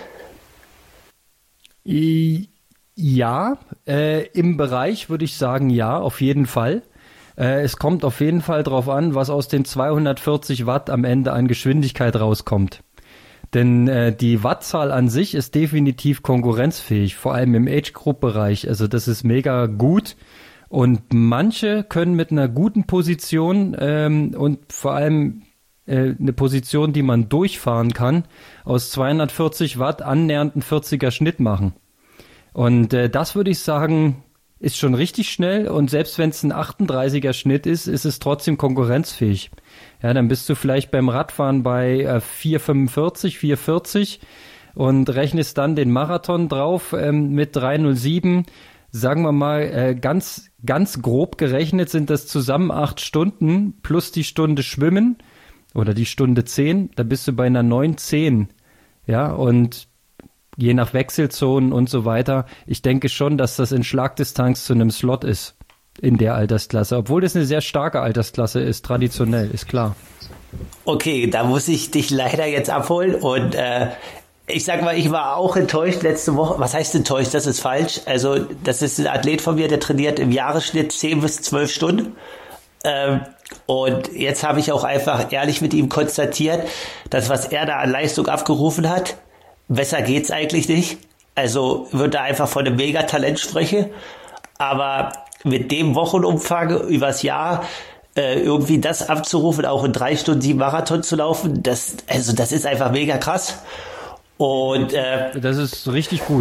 Ja, äh, im Bereich würde ich sagen, ja, auf jeden Fall. Äh, es kommt auf jeden Fall drauf an, was aus den zweihundertvierzig Watt am Ende an Geschwindigkeit rauskommt. Denn äh, die Wattzahl an sich ist definitiv konkurrenzfähig, vor allem im Age-Group-Bereich. Also das ist mega gut. Und manche können mit einer guten Position ähm, und vor allem äh, eine Position, die man durchfahren kann, aus zweihundertvierzig Watt annähernd einen vierziger Schnitt machen. Und äh, das würde ich sagen, ist schon richtig schnell. Und selbst wenn es ein achtunddreißiger Schnitt ist, ist es trotzdem konkurrenzfähig. Ja, dann bist du vielleicht beim Radfahren bei äh, vier fünfundvierzig, vier vierzig und rechnest dann den Marathon drauf ähm, mit drei null sieben. Sagen wir mal, äh, ganz, ganz grob gerechnet sind das zusammen acht Stunden plus die Stunde Schwimmen oder die Stunde zehn. Da bist du bei einer neun zehn. Ja, und je nach Wechselzonen und so weiter. Ich denke schon, dass das in Schlagdistanz zu einem Slot ist in der Altersklasse. Obwohl das eine sehr starke Altersklasse ist, traditionell, ist klar. Okay, da muss ich dich leider jetzt abholen und äh, ich sag mal, ich war auch enttäuscht letzte Woche. Was heißt enttäuscht? Das ist falsch. Also das ist ein Athlet von mir, der trainiert im Jahresschnitt zehn bis zwölf Stunden. Ähm, und jetzt habe ich auch einfach ehrlich mit ihm konstatiert, dass was er da an Leistung abgerufen hat, besser geht's eigentlich nicht. Also würde da einfach von einem Megatalent sprechen. Aber mit dem Wochenumfang übers Jahr äh, irgendwie das abzurufen, auch in drei Stunden sieben Marathon zu laufen, das, also das ist einfach mega krass. Und äh, das ist richtig gut.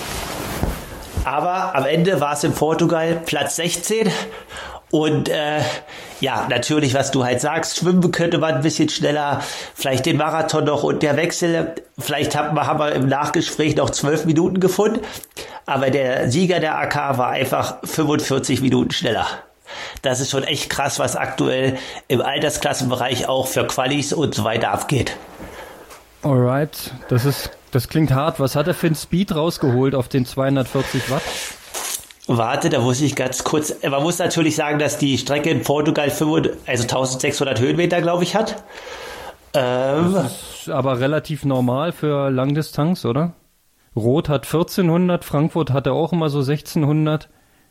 Aber am Ende war es in Portugal Platz sechzehn. Und äh, ja, natürlich, was du halt sagst, schwimmen könnte man ein bisschen schneller, vielleicht den Marathon noch und der Wechsel, vielleicht haben wir, haben wir im Nachgespräch noch zwölf Minuten gefunden, aber der Sieger der A K war einfach fünfundvierzig Minuten schneller. Das ist schon echt krass, was aktuell im Altersklassenbereich auch für Qualis und so weiter abgeht. Alright, das ist, das klingt hart. Was hat er für einen Speed rausgeholt auf den zweihundertvierzig Watt? Warte, da muss ich ganz kurz, man muss natürlich sagen, dass die Strecke in Portugal fünfhundert, also eintausendsechshundert Höhenmeter, glaube ich, hat. Ähm, das ist aber relativ normal für Langdistanz, oder? Rot hat vierzehnhundert, Frankfurt hatte auch immer so sechzehnhundert.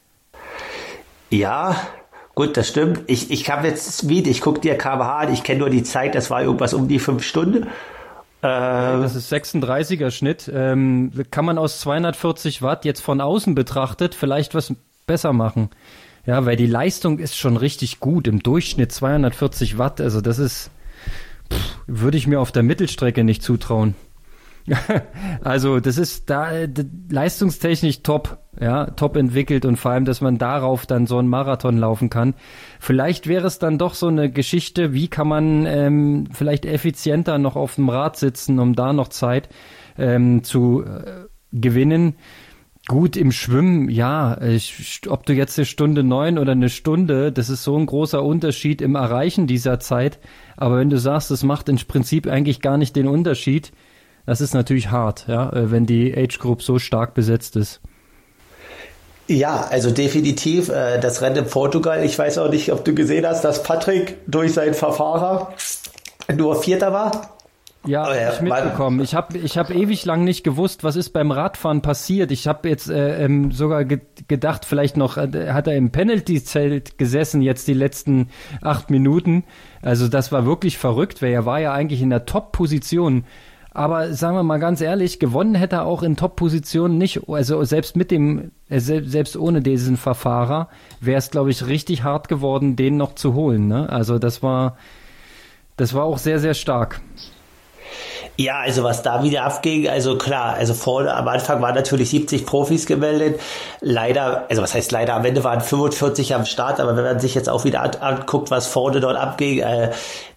Ja, gut, das stimmt. Ich, ich habe jetzt Speed, ich gucke dir K M H an, ich kenne nur die Zeit, das war irgendwas um die fünf Stunden. Ähm, das ist sechsunddreißiger Schnitt. Ähm, kann man aus zweihundertvierzig Watt jetzt von außen betrachtet vielleicht was besser machen? Ja, weil die Leistung ist schon richtig gut. Im Durchschnitt zweihundertvierzig Watt. Also das ist, pff, würde ich mir auf der Mittelstrecke nicht zutrauen. Also das ist da leistungstechnisch top, ja, top entwickelt und vor allem, dass man darauf dann so einen Marathon laufen kann. Vielleicht wäre es dann doch so eine Geschichte, wie kann man ähm, vielleicht effizienter noch auf dem Rad sitzen, um da noch Zeit ähm, zu äh, gewinnen. Gut, im Schwimmen, ja, ich, ob du jetzt eine Stunde neun oder eine Stunde, das ist so ein großer Unterschied im Erreichen dieser Zeit. Aber wenn du sagst, das macht im Prinzip eigentlich gar nicht den Unterschied, das ist natürlich hart, ja, wenn die Age Group so stark besetzt ist. Ja, also definitiv äh, das Rennen in Portugal. Ich weiß auch nicht, ob du gesehen hast, dass Patrick durch seinen Verfahrer nur Vierter war. Ja, oh, ja, ich mitbekommen. Ich habe ich hab ewig lang nicht gewusst, was ist beim Radfahren passiert. Ich habe jetzt äh, ähm, sogar ge- gedacht, vielleicht noch, äh, hat er im Penalty-Zelt gesessen jetzt die letzten acht Minuten. Also das war wirklich verrückt, weil er war ja eigentlich in der Top-Position. Aber sagen wir mal ganz ehrlich, gewonnen hätte er auch in Top-Positionen nicht. Also selbst mit dem, äh, selbst ohne diesen Verfahrer wäre es, glaube ich, richtig hart geworden, den noch zu holen. Ne? Also das war, das war auch sehr, sehr stark. Ja, also was da wieder abging, also klar, also vorne am Anfang waren natürlich siebzig Profis gemeldet. Leider, also was heißt leider, am Ende waren fünfundvierzig am Start, aber wenn man sich jetzt auch wieder anguckt, was vorne dort abging, äh,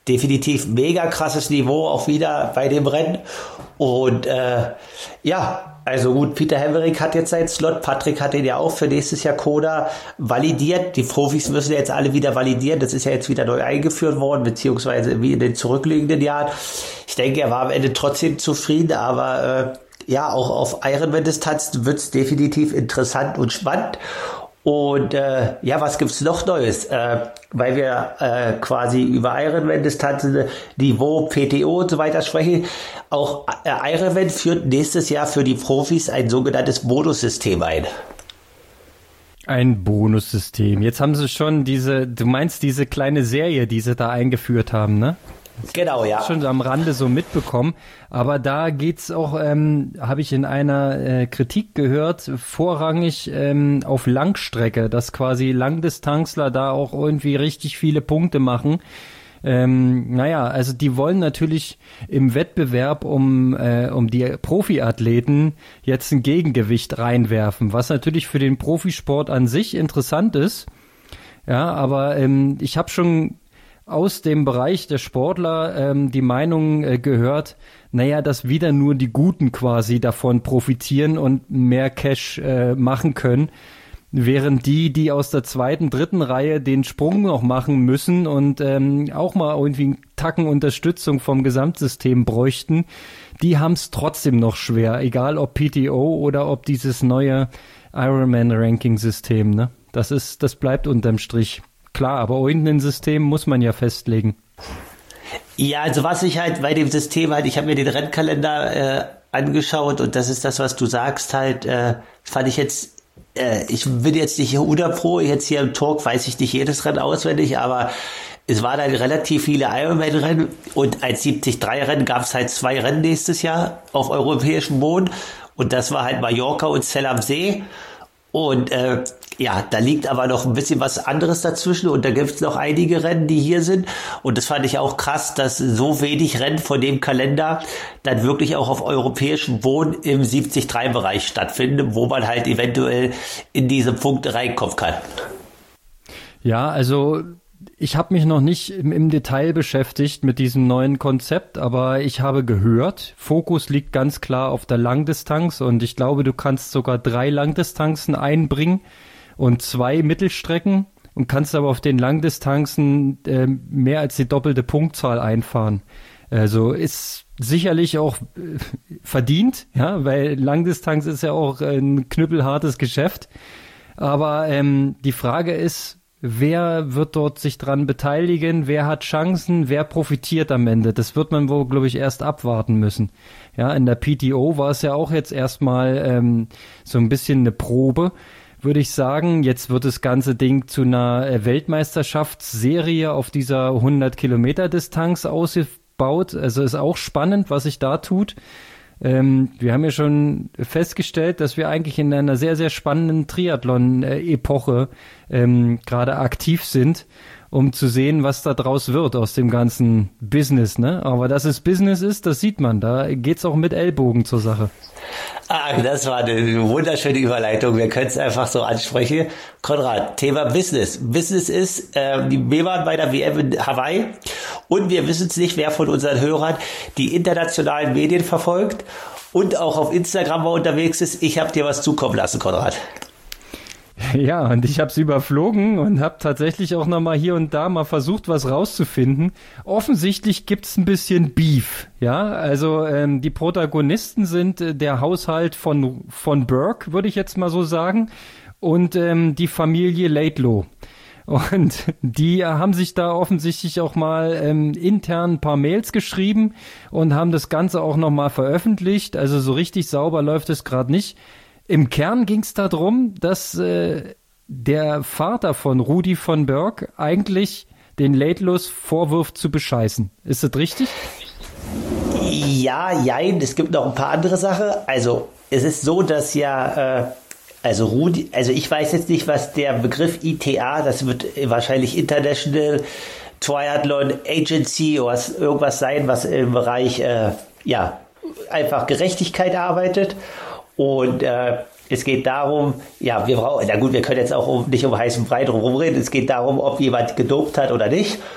definitiv mega krasses Niveau auch wieder bei dem Rennen. Und äh, ja, also gut, Peter Hemmerich hat jetzt seinen Slot, Patrick hat den ja auch für nächstes Jahr Koda validiert. Die Profis müssen ja jetzt alle wieder validieren, das ist ja jetzt wieder neu eingeführt worden, beziehungsweise wie in den zurückliegenden Jahren. Ich denke, er war am Ende trotzdem zufrieden, aber äh, ja, auch auf Ironman-Distanz wird es definitiv interessant und spannend. Und äh, ja, was gibt's noch Neues? Äh, weil wir äh, quasi über Ironman-Distanzen, Niveau, P T O und so weiter sprechen. Auch äh, Ironman führt nächstes Jahr für die Profis ein sogenanntes Bonussystem ein. Ein Bonussystem. Jetzt haben sie schon diese, du meinst diese kleine Serie, die sie da eingeführt haben, ne? Genau, ja. Schon am Rande so mitbekommen, aber da geht's auch, ähm, habe ich in einer äh, Kritik gehört, vorrangig ähm, auf Langstrecke, dass quasi Langdistanzler da auch irgendwie richtig viele Punkte machen. Ähm, naja, also die wollen natürlich im Wettbewerb um äh, um die Profiathleten jetzt ein Gegengewicht reinwerfen, was natürlich für den Profisport an sich interessant ist. Ja, aber ähm, ich habe schon aus dem Bereich der Sportler ähm, die Meinung äh, gehört, naja, dass wieder nur die Guten quasi davon profitieren und mehr Cash äh, machen können, während die, die aus der zweiten, dritten Reihe den Sprung noch machen müssen und ähm, auch mal irgendwie einen Tacken Unterstützung vom Gesamtsystem bräuchten, die haben es trotzdem noch schwer, egal ob P T O oder ob dieses neue Ironman-Ranking-System, ne? Das ist, das bleibt unterm Strich. Klar, aber irgendein System muss man ja festlegen. Ja, also was ich halt bei dem System halt, ich habe mir den Rennkalender äh, angeschaut und das ist das, was du sagst halt, äh, fand ich jetzt, äh, ich bin jetzt nicht hundert Pro, jetzt hier im Talk weiß ich nicht jedes Rennen auswendig, aber es waren halt relativ viele Ironman-Rennen und als siebzig drei Rennen gab es halt zwei Rennen nächstes Jahr auf europäischem Boden und das war halt Mallorca und Zell am See. Und äh, ja, da liegt aber noch ein bisschen was anderes dazwischen und da gibt es noch einige Rennen, die hier sind. Und das fand ich auch krass, dass so wenig Rennen von dem Kalender dann wirklich auch auf europäischem Boden im siebzig drei Bereich stattfinden, wo man halt eventuell in diese Punkte reinkommen kann. Ja, also ich habe mich noch nicht im, im Detail beschäftigt mit diesem neuen Konzept, aber ich habe gehört, Fokus liegt ganz klar auf der Langdistanz und ich glaube, du kannst sogar drei Langdistanzen einbringen und zwei Mittelstrecken und kannst aber auf den Langdistanzen äh, mehr als die doppelte Punktzahl einfahren. Also ist sicherlich auch äh, verdient, ja, weil Langdistanz ist ja auch ein knüppelhartes Geschäft. Aber ähm, die Frage ist, wer wird dort sich dran beteiligen? Wer hat Chancen? Wer profitiert am Ende? Das wird man wohl, glaube ich, erst abwarten müssen. Ja, in der P T O war es ja auch jetzt erstmal ähm, so ein bisschen eine Probe, würde ich sagen. Jetzt wird das ganze Ding zu einer äh, Weltmeisterschaftsserie auf dieser hundert Kilometer Distanz ausgebaut. Also ist auch spannend, was sich da tut. Ähm, wir haben ja schon festgestellt, dass wir eigentlich in einer sehr, sehr spannenden Triathlon-Epoche ähm, gerade aktiv sind, um zu sehen, was da draus wird aus dem ganzen Business, ne? Aber dass es Business ist, das sieht man. Da geht's auch mit Ellbogen zur Sache. Ah, das war eine wunderschöne Überleitung. Wir können es einfach so ansprechen. Konrad, Thema Business. Business ist, äh, wir waren bei der W M in Hawaii und wir wissen es nicht, wer von unseren Hörern die internationalen Medien verfolgt und auch auf Instagram mal unterwegs ist. Ich habe dir was zukommen lassen, Konrad. Ja, und ich habe es überflogen und habe tatsächlich auch nochmal hier und da mal versucht, was rauszufinden. Offensichtlich gibt's ein bisschen Beef, ja, also ähm, die Protagonisten sind äh, der Haushalt von von Burke, würde ich jetzt mal so sagen, und ähm, die Familie Laidlaw. Und die haben sich da offensichtlich auch mal ähm, intern ein paar Mails geschrieben und haben das Ganze auch nochmal veröffentlicht. Also so richtig sauber läuft es gerade nicht. Im Kern ging es darum, dass äh, der Vater von Rudi von Burke eigentlich den Laidlaws vorwirft zu bescheißen. Ist das richtig? Ja, jein, es gibt noch ein paar andere Sachen. Also es ist so, dass ja, äh, also Rudi, also ich weiß jetzt nicht, was der Begriff I T A, das wird wahrscheinlich International Triathlon Agency oder irgendwas sein, was im Bereich, äh, ja, einfach Gerechtigkeit arbeitet. Und äh, es geht darum, ja, wir brauchen, na gut, wir können jetzt auch um, nicht um heißen Brei drum reden, es geht darum, ob jemand gedopt hat oder nicht.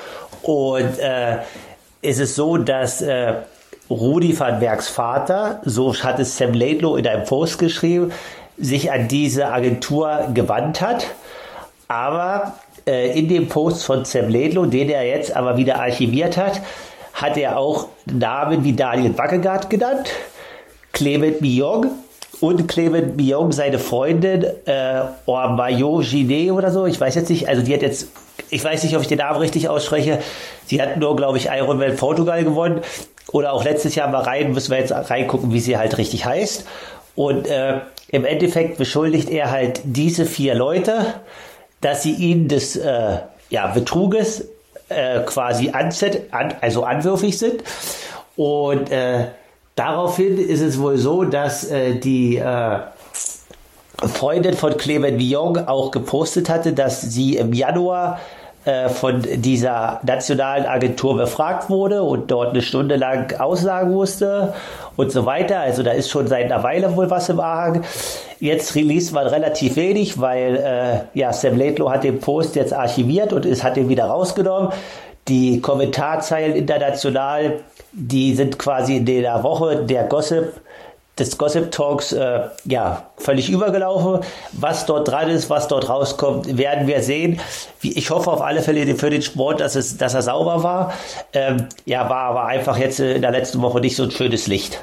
Und äh, es ist so, dass äh, Rudy van Bergs Vater, so hat es Sam Laidlow in einem Post geschrieben, sich an diese Agentur gewandt hat. Aber äh, in dem Post von Sam Laidlow, den er jetzt aber wieder archiviert hat, hat er auch Namen wie Daniel Bakkegaard genannt, Clement Millon und Clement Millon, seine Freundin, äh, Ormayo Ginet oder so, ich weiß jetzt nicht, also die hat jetzt, ich weiß nicht, ob ich den Namen richtig ausspreche, sie hat nur, glaube ich, Ironman Portugal gewonnen oder auch letztes Jahr mal rein, müssen wir jetzt reingucken, wie sie halt richtig heißt. Und äh, im Endeffekt beschuldigt er halt diese vier Leute, dass sie ihn des äh, ja, Betruges äh, quasi anzet, an, also anwürfig sind. Und äh, daraufhin ist es wohl so, dass äh, die äh, Freundin von Clement Millon auch gepostet hatte, dass sie im Januar äh, von dieser nationalen Agentur befragt wurde und dort eine Stunde lang aussagen musste und so weiter. Also da ist schon seit einer Weile wohl was im Argen. Jetzt release man relativ wenig, weil äh, ja, Sam Laidlow hat den Post jetzt archiviert und es hat ihn wieder rausgenommen. Die Kommentarzeilen international, die sind quasi in der Woche der Gossip, des Gossip Talks äh, ja völlig übergelaufen. Was dort dran ist, was dort rauskommt, werden wir sehen. Wie, ich hoffe auf alle Fälle für den Sport, dass es, dass er sauber war. Ähm, ja, war aber einfach jetzt in der letzten Woche nicht so ein schönes Licht.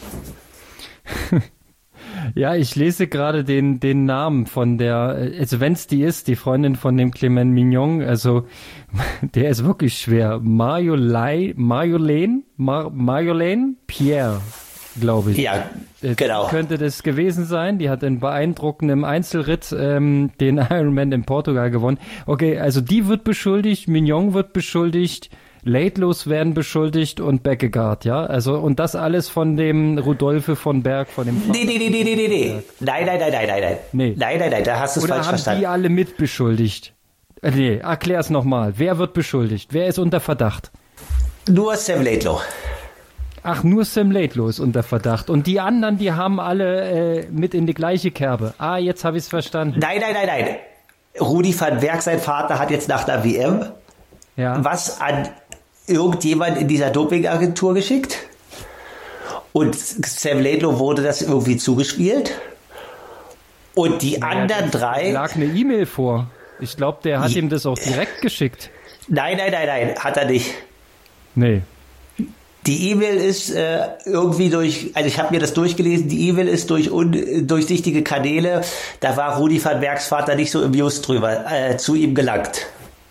Ja, ich lese gerade den, den Namen von der, also wenn es die ist, die Freundin von dem Clement Millon, also der ist wirklich schwer. Marjolaine, Marjolaine, Mar, Marjolaine Pierre, glaube ich. Ja, genau. Die könnte das gewesen sein. Die hat in beeindruckendem Einzelritt ähm, den Ironman in Portugal gewonnen. Okay, also die wird beschuldigt, Millon wird beschuldigt, Laidlows werden beschuldigt und Bakkegaard, ja? Also, und das alles von dem Rudolfe von Berg, von dem Nee, nee, nee, nee, nee, nee, nee. Nein, nein, nein, nein, nein, nein. Nee. Nein, nein, nein, da hast du es Oder falsch haben verstanden. die alle mit beschuldigt? Äh, nee, erklär's nochmal. Wer wird beschuldigt? Wer ist unter Verdacht? Nur Sam Laidlow. Ach, nur Sam Laidlow ist unter Verdacht. Und die anderen, die haben alle äh, mit in die gleiche Kerbe. Ah, jetzt habe ich's verstanden. Nein, nein, nein, nein. Rudi van Berg, sein Vater, hat jetzt nach der W M Ja. was an irgendjemand in dieser Dopingagentur geschickt. Und Sam Laidlow wurde das irgendwie zugespielt. Und die Ja, anderen da drei... lag eine E-Mail vor. Ich glaube, der hat Ja. ihm das auch direkt geschickt. Nein, nein, nein, nein, hat er nicht. Nee. Die E-Mail ist äh, irgendwie durch, also ich habe mir das durchgelesen, die E-Mail ist durch undurchsichtige Kanäle, da war Rudi van Bergs Vater nicht so amused drüber, äh, zu ihm gelangt.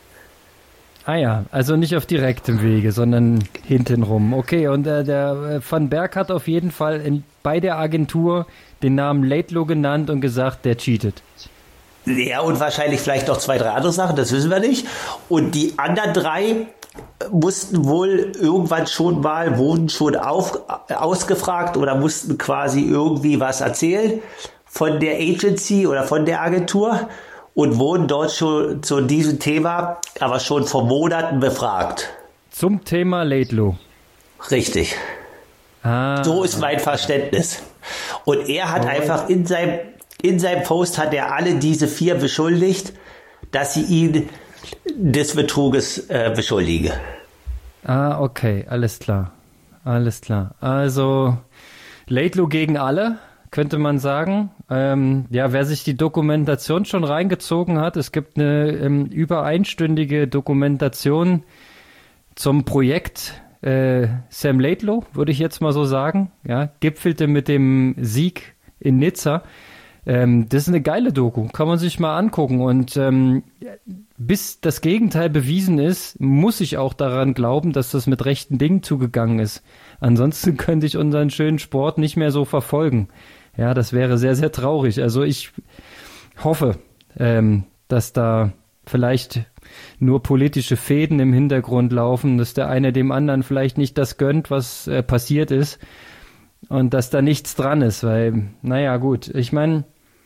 Ah ja, also nicht auf direktem Wege, sondern hintenrum. Okay, und äh, der äh, Van Berg hat auf jeden Fall in, bei der Agentur den Namen Laidlow genannt und gesagt, der cheatet. Ja, und wahrscheinlich vielleicht noch zwei, drei andere Sachen, das wissen wir nicht. Und die anderen drei mussten wohl irgendwann schon mal, wurden schon auf, ausgefragt oder mussten quasi irgendwie was erzählen von der Agency oder von der Agentur und wurden dort schon zu diesem Thema, aber schon vor Monaten befragt. Zum Thema Laidlow. Richtig. Ah. So ist mein Verständnis. Und er hat einfach in seinem, in seinem Post hat er alle diese vier beschuldigt, dass sie ihn des Betruges äh, beschuldigen. Ah, okay, alles klar. Alles klar. Also Laidlow gegen alle, könnte man sagen. Ähm, ja, wer sich die Dokumentation schon reingezogen hat, es gibt eine ähm, über einstündige Dokumentation zum Projekt äh, Sam Laidlow, würde ich jetzt mal so sagen. Ja, gipfelte mit dem Sieg in Nizza. Ähm, das ist eine geile Doku, kann man sich mal angucken. Und ähm, bis das Gegenteil bewiesen ist, muss ich auch daran glauben, dass das mit rechten Dingen zugegangen ist. Ansonsten könnte ich unseren schönen Sport nicht mehr so verfolgen. Ja, das wäre sehr, sehr traurig. Also ich hoffe, ähm, dass da vielleicht nur politische Fäden im Hintergrund laufen, dass der eine dem anderen vielleicht nicht das gönnt, was äh, passiert ist und dass da nichts dran ist, weil, naja, gut, ich meine,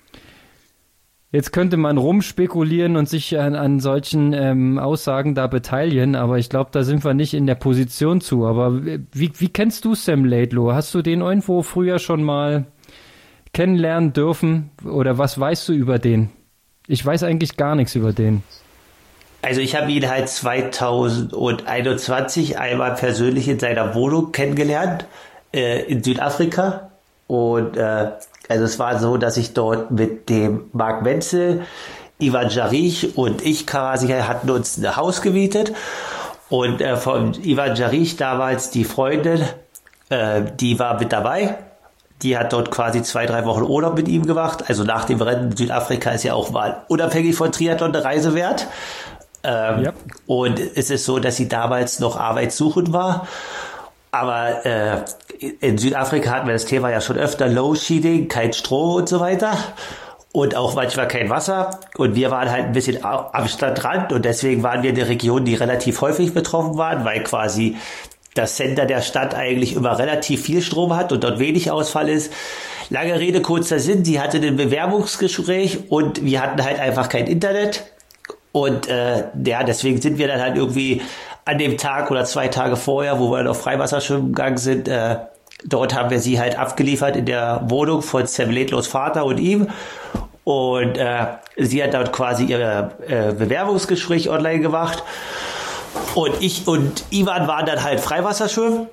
jetzt könnte man rumspekulieren und sich an, an solchen ähm, Aussagen da beteiligen, aber ich glaube, da sind wir nicht in der Position zu. Aber wie, wie kennst du Sam Laidlow? Hast du den irgendwo früher schon mal kennenlernen dürfen? Oder was weißt du über den? Ich weiß eigentlich gar nichts über den. Also ich habe ihn halt zweitausendeinundzwanzig einmal persönlich in seiner Wohnung kennengelernt, äh, in Südafrika. Und äh, also es war so, dass ich dort mit dem Marc Menzel, Ivan Jarich und ich quasi hatten uns ein Haus gemietet. Und äh, von Ivan Jarich damals die Freundin, äh, die war mit dabei. Die hat dort quasi zwei, drei Wochen Urlaub mit ihm gemacht. Also nach dem Rennen in Südafrika ist ja auch mal unabhängig von Triathlon eine Reise wert. Ähm, ja. Und es ist so, dass sie damals noch arbeitssuchend war. Aber äh, in Südafrika hatten wir das Thema ja schon öfter, Low Shedding, kein Strom und so weiter. Und auch manchmal kein Wasser. Und wir waren halt ein bisschen am Stadtrand. Und deswegen waren wir in der Region, die relativ häufig betroffen waren, weil quasi das Center der Stadt eigentlich immer relativ viel Strom hat und dort wenig Ausfall ist. Lange Rede, kurzer Sinn. Sie hatte ein Bewerbungsgespräch und wir hatten halt einfach kein Internet. Und äh, ja, deswegen sind wir dann halt irgendwie an dem Tag oder zwei Tage vorher, wo wir dann auf Freiwasserschwimmen gegangen sind, äh, dort haben wir sie halt abgeliefert in der Wohnung von Sam Laidlows Vater und ihm. Und äh, sie hat dort quasi ihr äh, Bewerbungsgespräch online gemacht. Und ich und Ivan waren dann halt Freiwasserschwimmen.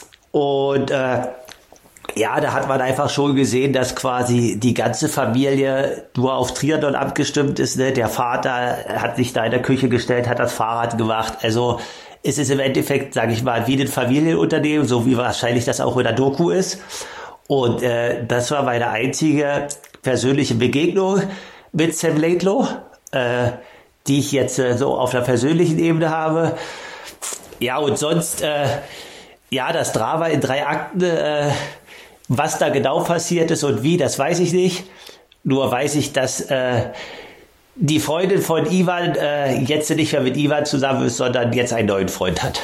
Und äh, ja, da hat man einfach schon gesehen, dass quasi die ganze Familie nur auf Triathlon abgestimmt ist. Ne? Der Vater hat sich da in der Küche gestellt, hat das Fahrrad gemacht. Also es ist im Endeffekt, sage ich mal, wie ein Familienunternehmen, so wie wahrscheinlich das auch in der Doku ist. Und äh, das war meine einzige persönliche Begegnung mit Sam Laidlow, äh, die ich jetzt äh, so auf einer persönlichen Ebene habe. Ja, und sonst, äh, ja, das Drama in drei Akten, äh, was da genau passiert ist und wie, das weiß ich nicht. Nur weiß ich, dass äh, die Freundin von Ivan äh, jetzt nicht mehr mit Ivan zusammen ist, sondern jetzt einen neuen Freund hat.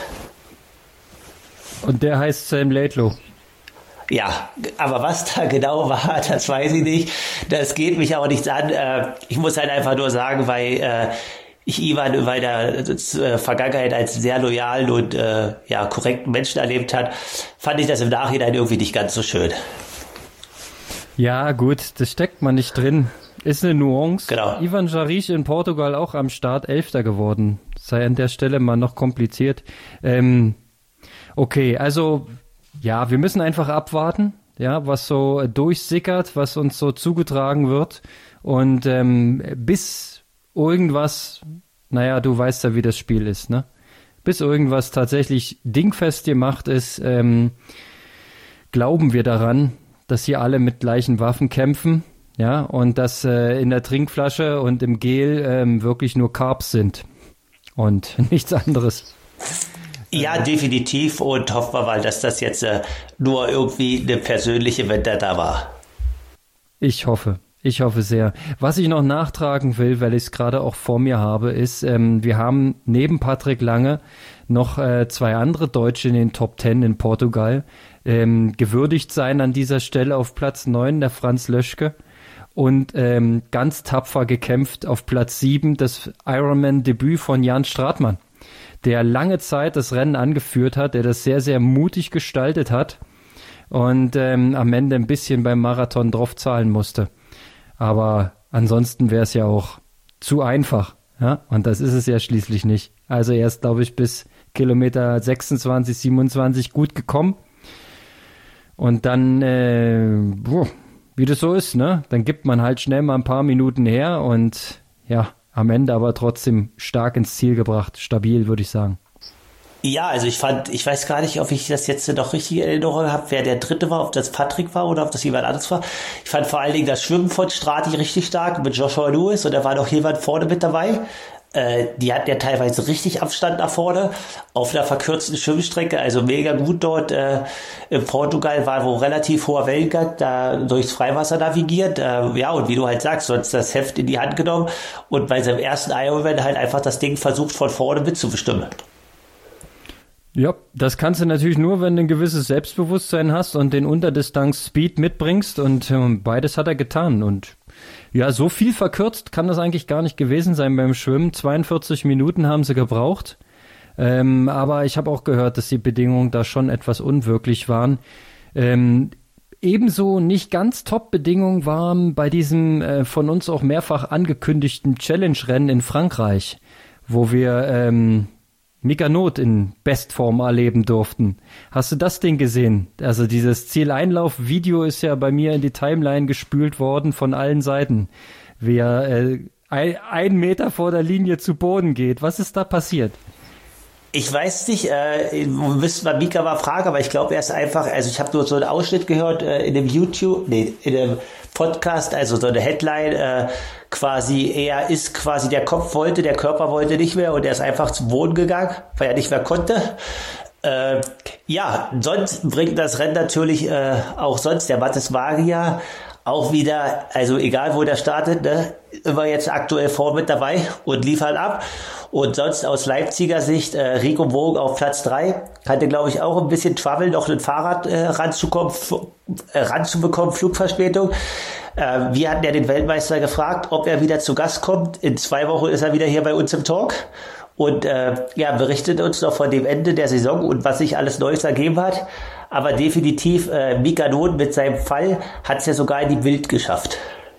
Und der heißt Sam Laidlow. Ja, aber was da genau war, das weiß ich nicht. Das geht mich auch nichts an. Äh, ich muss halt einfach nur sagen, weil äh, ich Ivan in meiner äh, Vergangenheit als sehr loyalen und äh, ja, korrekten Menschen erlebt hat, fand ich das im Nachhinein irgendwie nicht ganz so schön. Ja, gut, das steckt man nicht drin. Ist eine Nuance. Genau. Ivan Jarich in Portugal auch am Start Elfter geworden. Sei an der Stelle mal noch kompliziert. Ähm, okay, also ja, wir müssen einfach abwarten, ja, was so durchsickert, was uns so zugetragen wird. Und ähm, bis irgendwas, naja, du weißt ja, wie das Spiel ist, ne? Bis irgendwas tatsächlich dingfest gemacht ist, ähm, glauben wir daran, dass hier alle mit gleichen Waffen kämpfen, ja, und dass äh, in der Trinkflasche und im Gel ähm, wirklich nur Carbs sind und nichts anderes. Ja, definitiv, und hoffen wir mal, dass das jetzt äh, nur irgendwie eine persönliche Vendetta war. Ich hoffe. Ich hoffe sehr. Was ich noch nachtragen will, weil ich es gerade auch vor mir habe, ist, ähm, wir haben neben Patrick Lange noch äh, zwei andere Deutsche in den Top Ten in Portugal. Ähm, gewürdigt sein an dieser Stelle auf Platz neun, der Franz Löschke. Und ähm, ganz tapfer gekämpft auf Platz sieben, das Ironman-Debüt von Jan Stratmann, der lange Zeit das Rennen angeführt hat, der das sehr, sehr mutig gestaltet hat und ähm, am Ende ein bisschen beim Marathon draufzahlen musste. Aber ansonsten wäre es ja auch zu einfach, ja, und das ist es ja schließlich nicht. Also er ist, glaube ich, bis Kilometer sechsundzwanzig, siebenundzwanzig gut gekommen und dann, äh, boah, wie das so ist, ne, dann gibt man halt schnell mal ein paar Minuten her und ja, am Ende aber trotzdem stark ins Ziel gebracht, stabil, würde ich sagen. Ja, also ich fand, ich weiß gar nicht, ob ich das jetzt noch richtig in Erinnerung habe, wer der Dritte war, ob das Patrick war oder ob das jemand anderes war. Ich fand vor allen Dingen das Schwimmen von Strati richtig stark mit Joshua Lewis, und da war noch jemand vorne mit dabei. Äh, die hatten ja teilweise richtig Abstand nach vorne auf einer verkürzten Schwimmstrecke, also mega gut dort. Äh, in Portugal war wo relativ hoher Wellengang, da durchs Freiwasser navigiert. Äh, ja, und wie du halt sagst, sonst das Heft in die Hand genommen und bei seinem ersten Ironman halt einfach das Ding versucht von vorne mitzubestimmen. Ja, das kannst du natürlich nur, wenn du ein gewisses Selbstbewusstsein hast und den Unterdistanz-Speed mitbringst, und ähm, beides hat er getan. Und ja, so viel verkürzt kann das eigentlich gar nicht gewesen sein beim Schwimmen. zweiundvierzig Minuten haben sie gebraucht, ähm, aber ich habe auch gehört, dass die Bedingungen da schon etwas unwirklich waren. Ähm, ebenso nicht ganz Top-Bedingungen waren bei diesem äh, von uns auch mehrfach angekündigten Challenge-Rennen in Frankreich, wo wir ähm, Mika Not in Bestform erleben durften. Hast du das Ding gesehen? Also dieses Zieleinlauf-Video ist ja bei mir in die Timeline gespült worden von allen Seiten. Wie er äh, ein, ein Meter vor der Linie zu Boden geht. Was ist da passiert? Ich weiß nicht, äh, müssten wir Mika mal fragen, aber ich glaube, er ist einfach, also ich habe nur so einen Ausschnitt gehört äh, in dem YouTube, nee, in dem Podcast, also so eine Headline, äh, quasi, er ist quasi, der Kopf wollte, der Körper wollte nicht mehr und er ist einfach zum Boden gegangen, weil er nicht mehr konnte. Äh, ja, sonst bringt das Rennen natürlich äh, auch sonst der Mathis Magier auch wieder, also egal wo der startet, ne, immer jetzt aktuell vor mit dabei und liefert ab. Und sonst aus Leipziger Sicht, äh, Rico Wogen auf Platz drei, hatte glaube ich auch ein bisschen Trouble, noch ein Fahrrad äh, ranzukommen, f- äh, ranzubekommen, Flugverspätung. Äh, wir hatten ja den Weltmeister gefragt, ob er wieder zu Gast kommt. In zwei Wochen ist er wieder hier bei uns im Talk. Und äh, ja, berichtet uns noch von dem Ende der Saison und was sich alles Neues ergeben hat. Aber definitiv, äh, Mika Not mit seinem Fall hat es ja sogar in die Bild geschafft.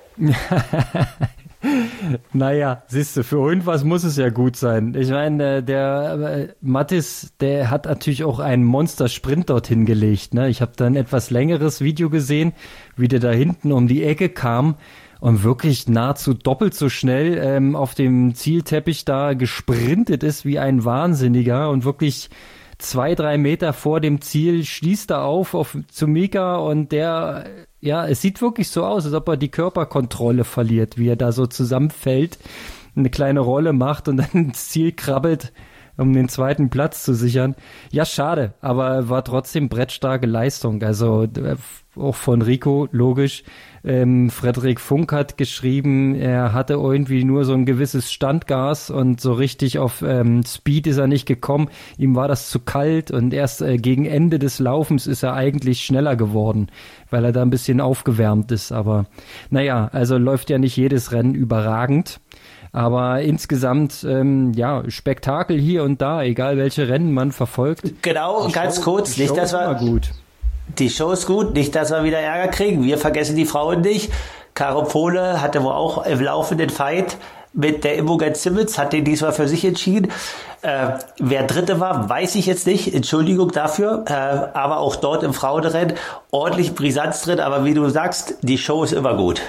Naja, siehst du, für irgendwas muss es ja gut sein. Ich meine, der äh, Mathis, der hat natürlich auch einen Monster-Sprint dorthin gelegt. Ne? Ich habe da ein etwas längeres Video gesehen, wie der da hinten um die Ecke kam und wirklich nahezu doppelt so schnell ähm, auf dem Zielteppich da gesprintet ist wie ein Wahnsinniger und wirklich zwei, drei Meter vor dem Ziel schließt er auf, auf zu Mika und der, ja, es sieht wirklich so aus, als ob er die Körperkontrolle verliert, wie er da so zusammenfällt, eine kleine Rolle macht und dann ins Ziel krabbelt, um den zweiten Platz zu sichern. Ja, schade, aber war trotzdem brettstarke Leistung, also auch von Rico, logisch. Ähm, Frederik Funk hat geschrieben, er hatte irgendwie nur so ein gewisses Standgas und so richtig auf ähm, Speed ist er nicht gekommen. Ihm war das zu kalt und erst äh, gegen Ende des Laufens ist er eigentlich schneller geworden, weil er da ein bisschen aufgewärmt ist. Aber naja, also läuft ja nicht jedes Rennen überragend. Aber insgesamt, ähm, ja, Spektakel hier und da, egal welche Rennen man verfolgt. Genau, ganz kurz, nicht, dass wir... gut. Die Show ist gut, nicht, dass wir wieder Ärger kriegen. Wir vergessen die Frauen nicht. Caro Pole hatte wohl auch im laufenden Fight mit der Imogen Simmons, hat den diesmal für sich entschieden. Äh, wer Dritte war, weiß ich jetzt nicht. Entschuldigung dafür. Äh, aber auch dort im Frauenrennen ordentlich Brisanz drin. Aber wie du sagst, die Show ist immer gut.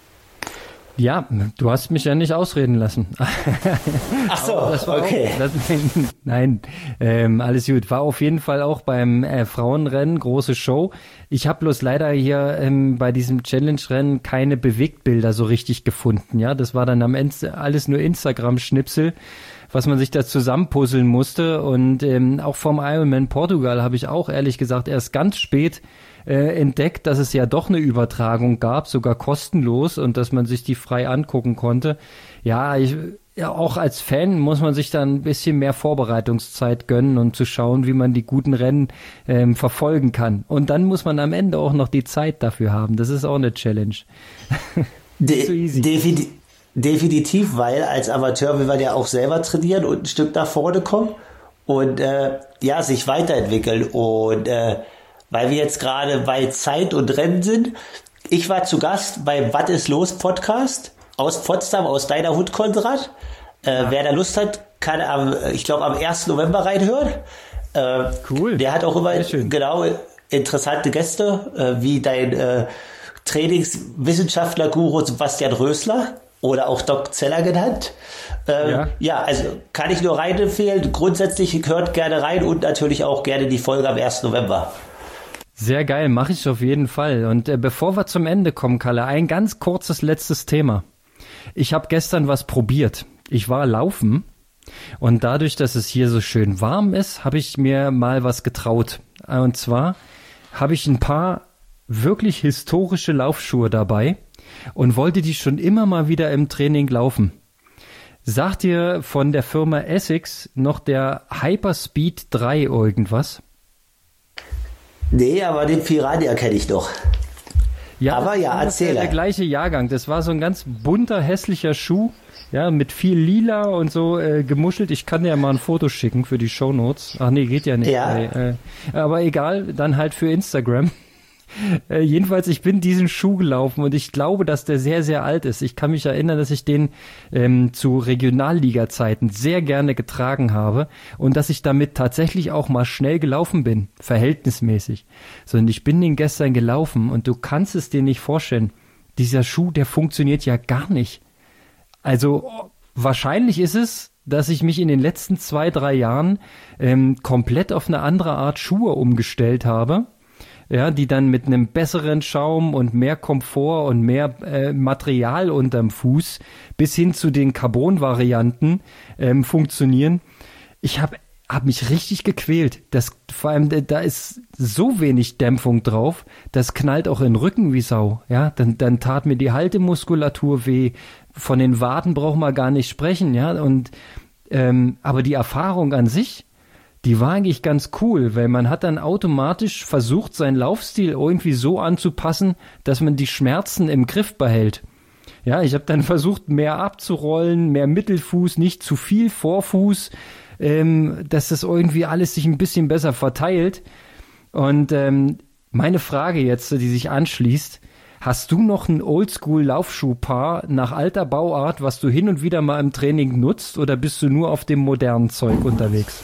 Ja, du hast mich ja nicht ausreden lassen. Ach so, das war okay. Auch, das, nein, ähm, alles gut. War auf jeden Fall auch beim äh, Frauenrennen, große Show. Ich habe bloß leider hier ähm, bei diesem Challenge-Rennen keine Bewegtbilder so richtig gefunden. Ja, das war dann am Ende alles nur Instagram-Schnipsel, was man sich da zusammenpuzzeln musste. Und ähm, auch vom Ironman Portugal habe ich auch ehrlich gesagt erst ganz spät Äh, entdeckt, dass es ja doch eine Übertragung gab, sogar kostenlos und dass man sich die frei angucken konnte. Ja, ich, ja, auch als Fan muss man sich dann ein bisschen mehr Vorbereitungszeit gönnen, um zu schauen, wie man die guten Rennen ähm, verfolgen kann. Und dann muss man am Ende auch noch die Zeit dafür haben. Das ist auch eine Challenge. De- so easy. Defini- definitiv, weil als Amateur will man ja auch selber trainieren und ein Stück nach vorne kommen und äh, ja, sich weiterentwickeln und äh, weil wir jetzt gerade bei Zeit und Rennen sind. Ich war zu Gast beim Was ist los Podcast aus Potsdam, aus deiner Hut, Konrad. Äh, ja. Wer da Lust hat, kann am, ich glaube, am ersten November reinhören. Äh, cool. Der hat auch immer genau interessante Gäste, äh, wie dein äh, Trainingswissenschaftler-Guru Sebastian Rösler oder auch Doc Zeller genannt. Äh, ja. ja, also kann ich nur rein empfehlen. Grundsätzlich hört gerne rein und natürlich auch gerne die Folge am ersten November. Sehr geil, mache ich auf jeden Fall. Und äh, bevor wir zum Ende kommen, Kalle, ein ganz kurzes letztes Thema. Ich habe gestern was probiert. Ich war laufen und dadurch, dass es hier so schön warm ist, habe ich mir mal was getraut. Und zwar habe ich ein paar wirklich historische Laufschuhe dabei und wollte die schon immer mal wieder im Training laufen. Sagt dir von der Firma Essex noch der Hyperspeed drei irgendwas? Nee, aber den Piranha kenne ich doch. Ja, aber ja, erzähl. Der gleiche Jahrgang. Das war so ein ganz bunter, hässlicher Schuh, ja, mit viel Lila und so äh, gemuschelt. Ich kann dir ja mal ein Foto schicken für die Shownotes. Ach nee, geht ja nicht. Ja. Äh, aber egal, dann halt für Instagram. Äh, jedenfalls, ich bin diesen Schuh gelaufen und ich glaube, dass der sehr, sehr alt ist. Ich kann mich erinnern, dass ich den ähm, zu Regionalliga-Zeiten sehr gerne getragen habe und dass ich damit tatsächlich auch mal schnell gelaufen bin, verhältnismäßig. So, und ich bin den gestern gelaufen und du kannst es dir nicht vorstellen, dieser Schuh, der funktioniert ja gar nicht. Also wahrscheinlich ist es, dass ich mich in den letzten zwei, drei Jahren ähm, komplett auf eine andere Art Schuhe umgestellt habe. Ja, die dann mit einem besseren Schaum und mehr Komfort und mehr äh, Material unterm Fuß bis hin zu den Carbon-Varianten ähm, funktionieren. Ich habe hab mich richtig gequält. Das, vor allem, da ist so wenig Dämpfung drauf, das knallt auch in den Rücken wie Sau. Ja, dann, dann tat mir die Haltemuskulatur weh. Von den Waden braucht man gar nicht sprechen. Ja, und ähm, aber die Erfahrung an sich, die war eigentlich ganz cool, weil man hat dann automatisch versucht, seinen Laufstil irgendwie so anzupassen, dass man die Schmerzen im Griff behält. Ja, ich habe dann versucht, mehr abzurollen, mehr Mittelfuß, nicht zu viel Vorfuß, ähm, dass das irgendwie alles sich ein bisschen besser verteilt. Und ähm, meine Frage jetzt, die sich anschließt, hast du noch ein Oldschool-Laufschuhpaar nach alter Bauart, was du hin und wieder mal im Training nutzt, oder bist du nur auf dem modernen Zeug unterwegs?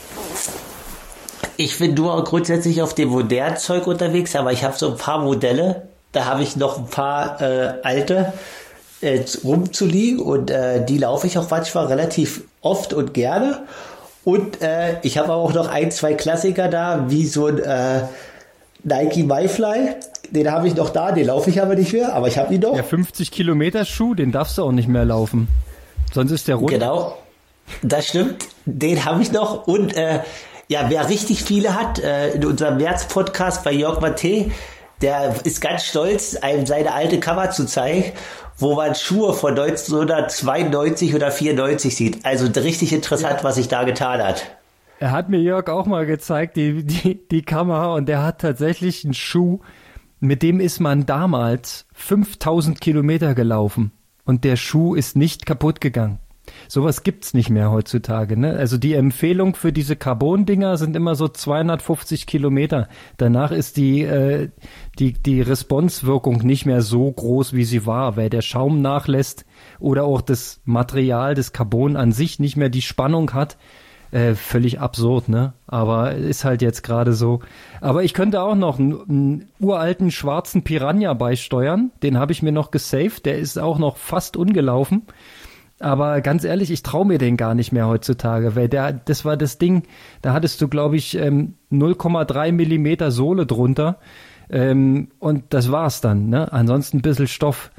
Ich bin nur grundsätzlich auf dem modernen Zeug unterwegs, aber ich habe so ein paar Modelle, da habe ich noch ein paar äh, alte äh, rumzuliegen und äh, die laufe ich auch manchmal relativ oft und gerne. Und äh, ich habe auch noch ein, zwei Klassiker da, wie so ein äh, Nike MyFly, den habe ich noch da, den laufe ich aber nicht mehr, aber ich habe ihn noch. Der fünfzig Kilometer Schuh, den darfst du auch nicht mehr laufen, sonst ist der rund. Genau, das stimmt, den habe ich noch und äh, ja, wer richtig viele hat, äh, in unserem März-Podcast bei Jörg Matte, der ist ganz stolz, einem seine alte Cover zu zeigen, wo man Schuhe von neunzehnhundertzweiundneunzig oder vierundneunzig sieht. Also richtig interessant, ja, was sich da getan hat. Er hat mir Jörg auch mal gezeigt, die, die, die Kamera, und der hat tatsächlich einen Schuh, mit dem ist man damals fünftausend Kilometer gelaufen und der Schuh ist nicht kaputt gegangen. Sowas gibt's nicht mehr heutzutage, ne? Also die Empfehlung für diese Carbon-Dinger sind immer so zweihundertfünfzig Kilometer. Danach ist die, äh, die, die Responswirkung nicht mehr so groß, wie sie war, weil der Schaum nachlässt oder auch das Material, das Carbon an sich nicht mehr die Spannung hat. Äh, völlig absurd, ne? Aber ist halt jetzt gerade so. Aber ich könnte auch noch einen, einen uralten schwarzen Piranha beisteuern. Den habe ich mir noch gesaved. Der ist auch noch fast ungelaufen. Aber ganz ehrlich, ich traue mir den gar nicht mehr heutzutage, weil der, das war das Ding, da hattest du, glaube ich, ähm, null Komma drei Millimeter Sohle drunter, ähm, und das war's dann, ne? Ansonsten ein bisschen Stoff.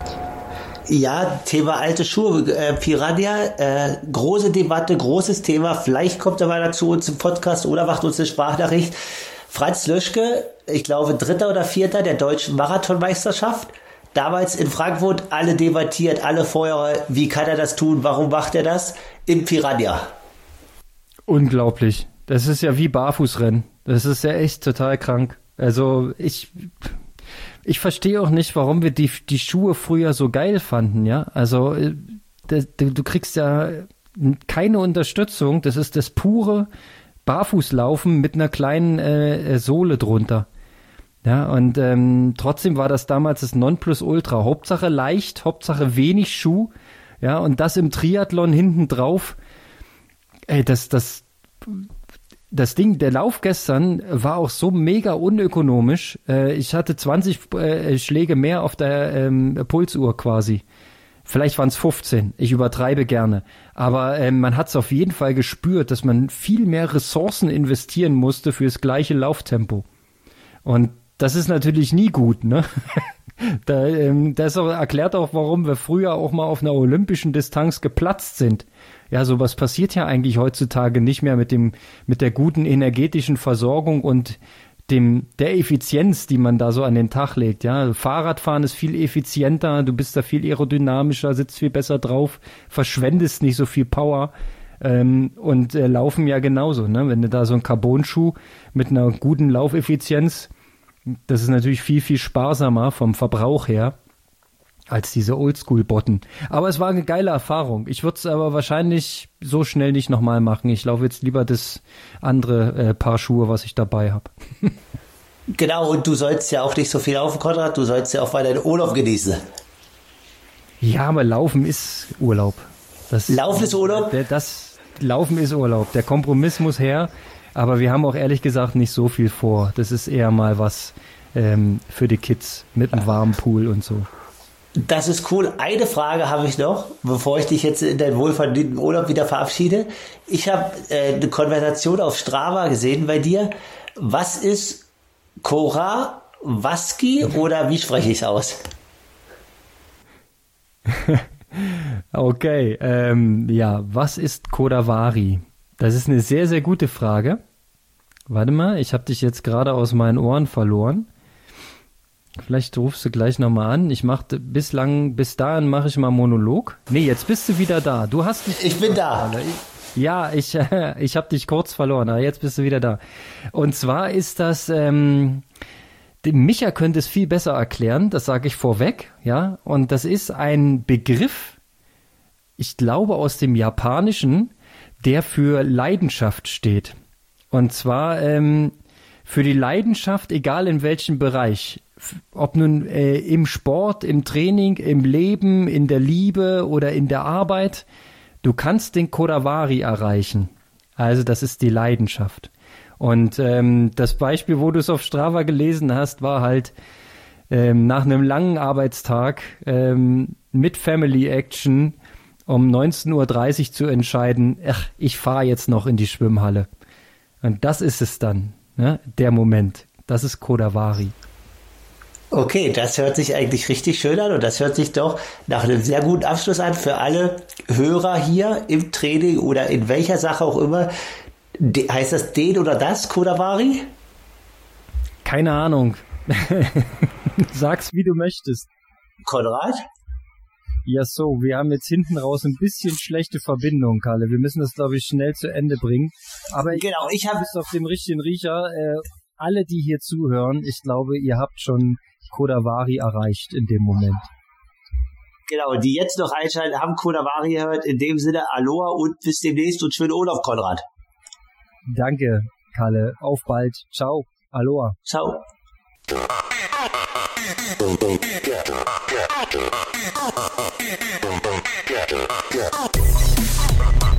Ja, Thema alte Schuhe, äh, Piranha, äh, große Debatte, großes Thema, vielleicht kommt er mal dazu uns im Podcast oder macht uns eine Sprachnachricht. Franz Löschke, ich glaube Dritter oder Vierter der deutschen Marathonmeisterschaft, damals in Frankfurt, alle debattiert, alle vorher, wie kann er das tun, warum macht er das? Im Piranha. Unglaublich. Das ist ja wie Barfußrennen. Das ist ja echt total krank. Also ich, ich verstehe auch nicht, warum wir die, die Schuhe früher so geil fanden, ja. Also das, du kriegst ja keine Unterstützung. Das ist das pure Barfußlaufen mit einer kleinen äh, Sohle drunter. Ja, und ähm, trotzdem war das damals das Nonplusultra. Hauptsache leicht, Hauptsache wenig Schuh. Ja, und das im Triathlon hinten drauf. Ey, das, das, das Ding, der Lauf gestern war auch so mega unökonomisch. Äh, ich hatte zwanzig äh, Schläge mehr auf der ähm, Pulsuhr quasi. Vielleicht waren es fünfzehn. Ich übertreibe gerne. Aber ähm, man hat es auf jeden Fall gespürt, dass man viel mehr Ressourcen investieren musste für das gleiche Lauftempo. Und das ist natürlich nie gut, ne? da, ähm, das auch, erklärt auch, warum wir früher auch mal auf einer olympischen Distanz geplatzt sind. Ja, sowas passiert ja eigentlich heutzutage nicht mehr mit dem, mit der guten energetischen Versorgung und dem, der Effizienz, die man da so an den Tag legt. Ja, Fahrradfahren ist viel effizienter, du bist da viel aerodynamischer, sitzt viel besser drauf, verschwendest nicht so viel Power. Ähm, und äh, Laufen ja genauso, ne? Wenn du da so einen Carbon-Schuh mit einer guten Laufeffizienz, das ist natürlich viel, viel sparsamer vom Verbrauch her als diese Oldschool-Botten. Aber es war eine geile Erfahrung. Ich würde es aber wahrscheinlich so schnell nicht nochmal machen. Ich laufe jetzt lieber das andere äh, Paar Schuhe, was ich dabei habe. Genau, und du sollst ja auch nicht so viel laufen, Konrad, du sollst ja auch mal deinen Urlaub genießen. Ja, aber Laufen ist Urlaub. Das, Laufen ist Urlaub? Der, das Laufen ist Urlaub. Der Kompromiss muss her, aber wir haben auch ehrlich gesagt nicht so viel vor. Das ist eher mal was ähm, für die Kids mit einem warmen Pool und so. Das ist cool. Eine Frage habe ich noch, bevor ich dich jetzt in deinen wohlverdienten Urlaub wieder verabschiede. Ich habe äh, eine Konversation auf Strava gesehen bei dir. Was ist Korawski oder wie spreche ich es aus? Okay, ähm, ja, was ist Kodavari? Das ist eine sehr, sehr gute Frage. Warte mal, ich habe dich jetzt gerade aus meinen Ohren verloren. Vielleicht rufst du gleich nochmal an. Ich mache bislang, bis dahin mache ich mal Monolog. Nee, jetzt bist du wieder da. Du hast dich. Ich bin da. Ja, ich, ich habe dich kurz verloren, aber jetzt bist du wieder da. Und zwar ist das, ähm, Micha könnte es viel besser erklären, das sage ich vorweg, ja. Und das ist ein Begriff, ich glaube aus dem Japanischen, der für Leidenschaft steht. Und zwar ähm, für die Leidenschaft, egal in welchem Bereich. Ob nun äh, im Sport, im Training, im Leben, in der Liebe oder in der Arbeit. Du kannst den Kodavari erreichen. Also das ist die Leidenschaft. Und ähm, das Beispiel, wo du es auf Strava gelesen hast, war halt ähm, nach einem langen Arbeitstag ähm, mit Family Action um neunzehn Uhr dreißig zu entscheiden, ach, ich fahre jetzt noch in die Schwimmhalle. Und das ist es dann, ne? Der Moment. Das ist Kodavari. Okay, das hört sich eigentlich richtig schön an und das hört sich doch nach einem sehr guten Abschluss an für alle Hörer hier im Training oder in welcher Sache auch immer. De- heißt das den oder das, Kodavari? Keine Ahnung. Sag's, wie du möchtest. Konrad? Ja, so, wir haben jetzt hinten raus ein bisschen schlechte Verbindung, Kalle. Wir müssen das, glaube ich, schnell zu Ende bringen. Aber genau, ich habe bist auf dem richtigen Riecher. Äh, alle, die hier zuhören, ich glaube, ihr habt schon Kodavari erreicht in dem Moment. Genau, die jetzt noch einschalten, haben Kodavari gehört. In dem Sinne, Aloha und bis demnächst und schönen Urlaub, Konrad. Danke, Kalle. Auf bald. Ciao. Aloha. Ciao. Yeah.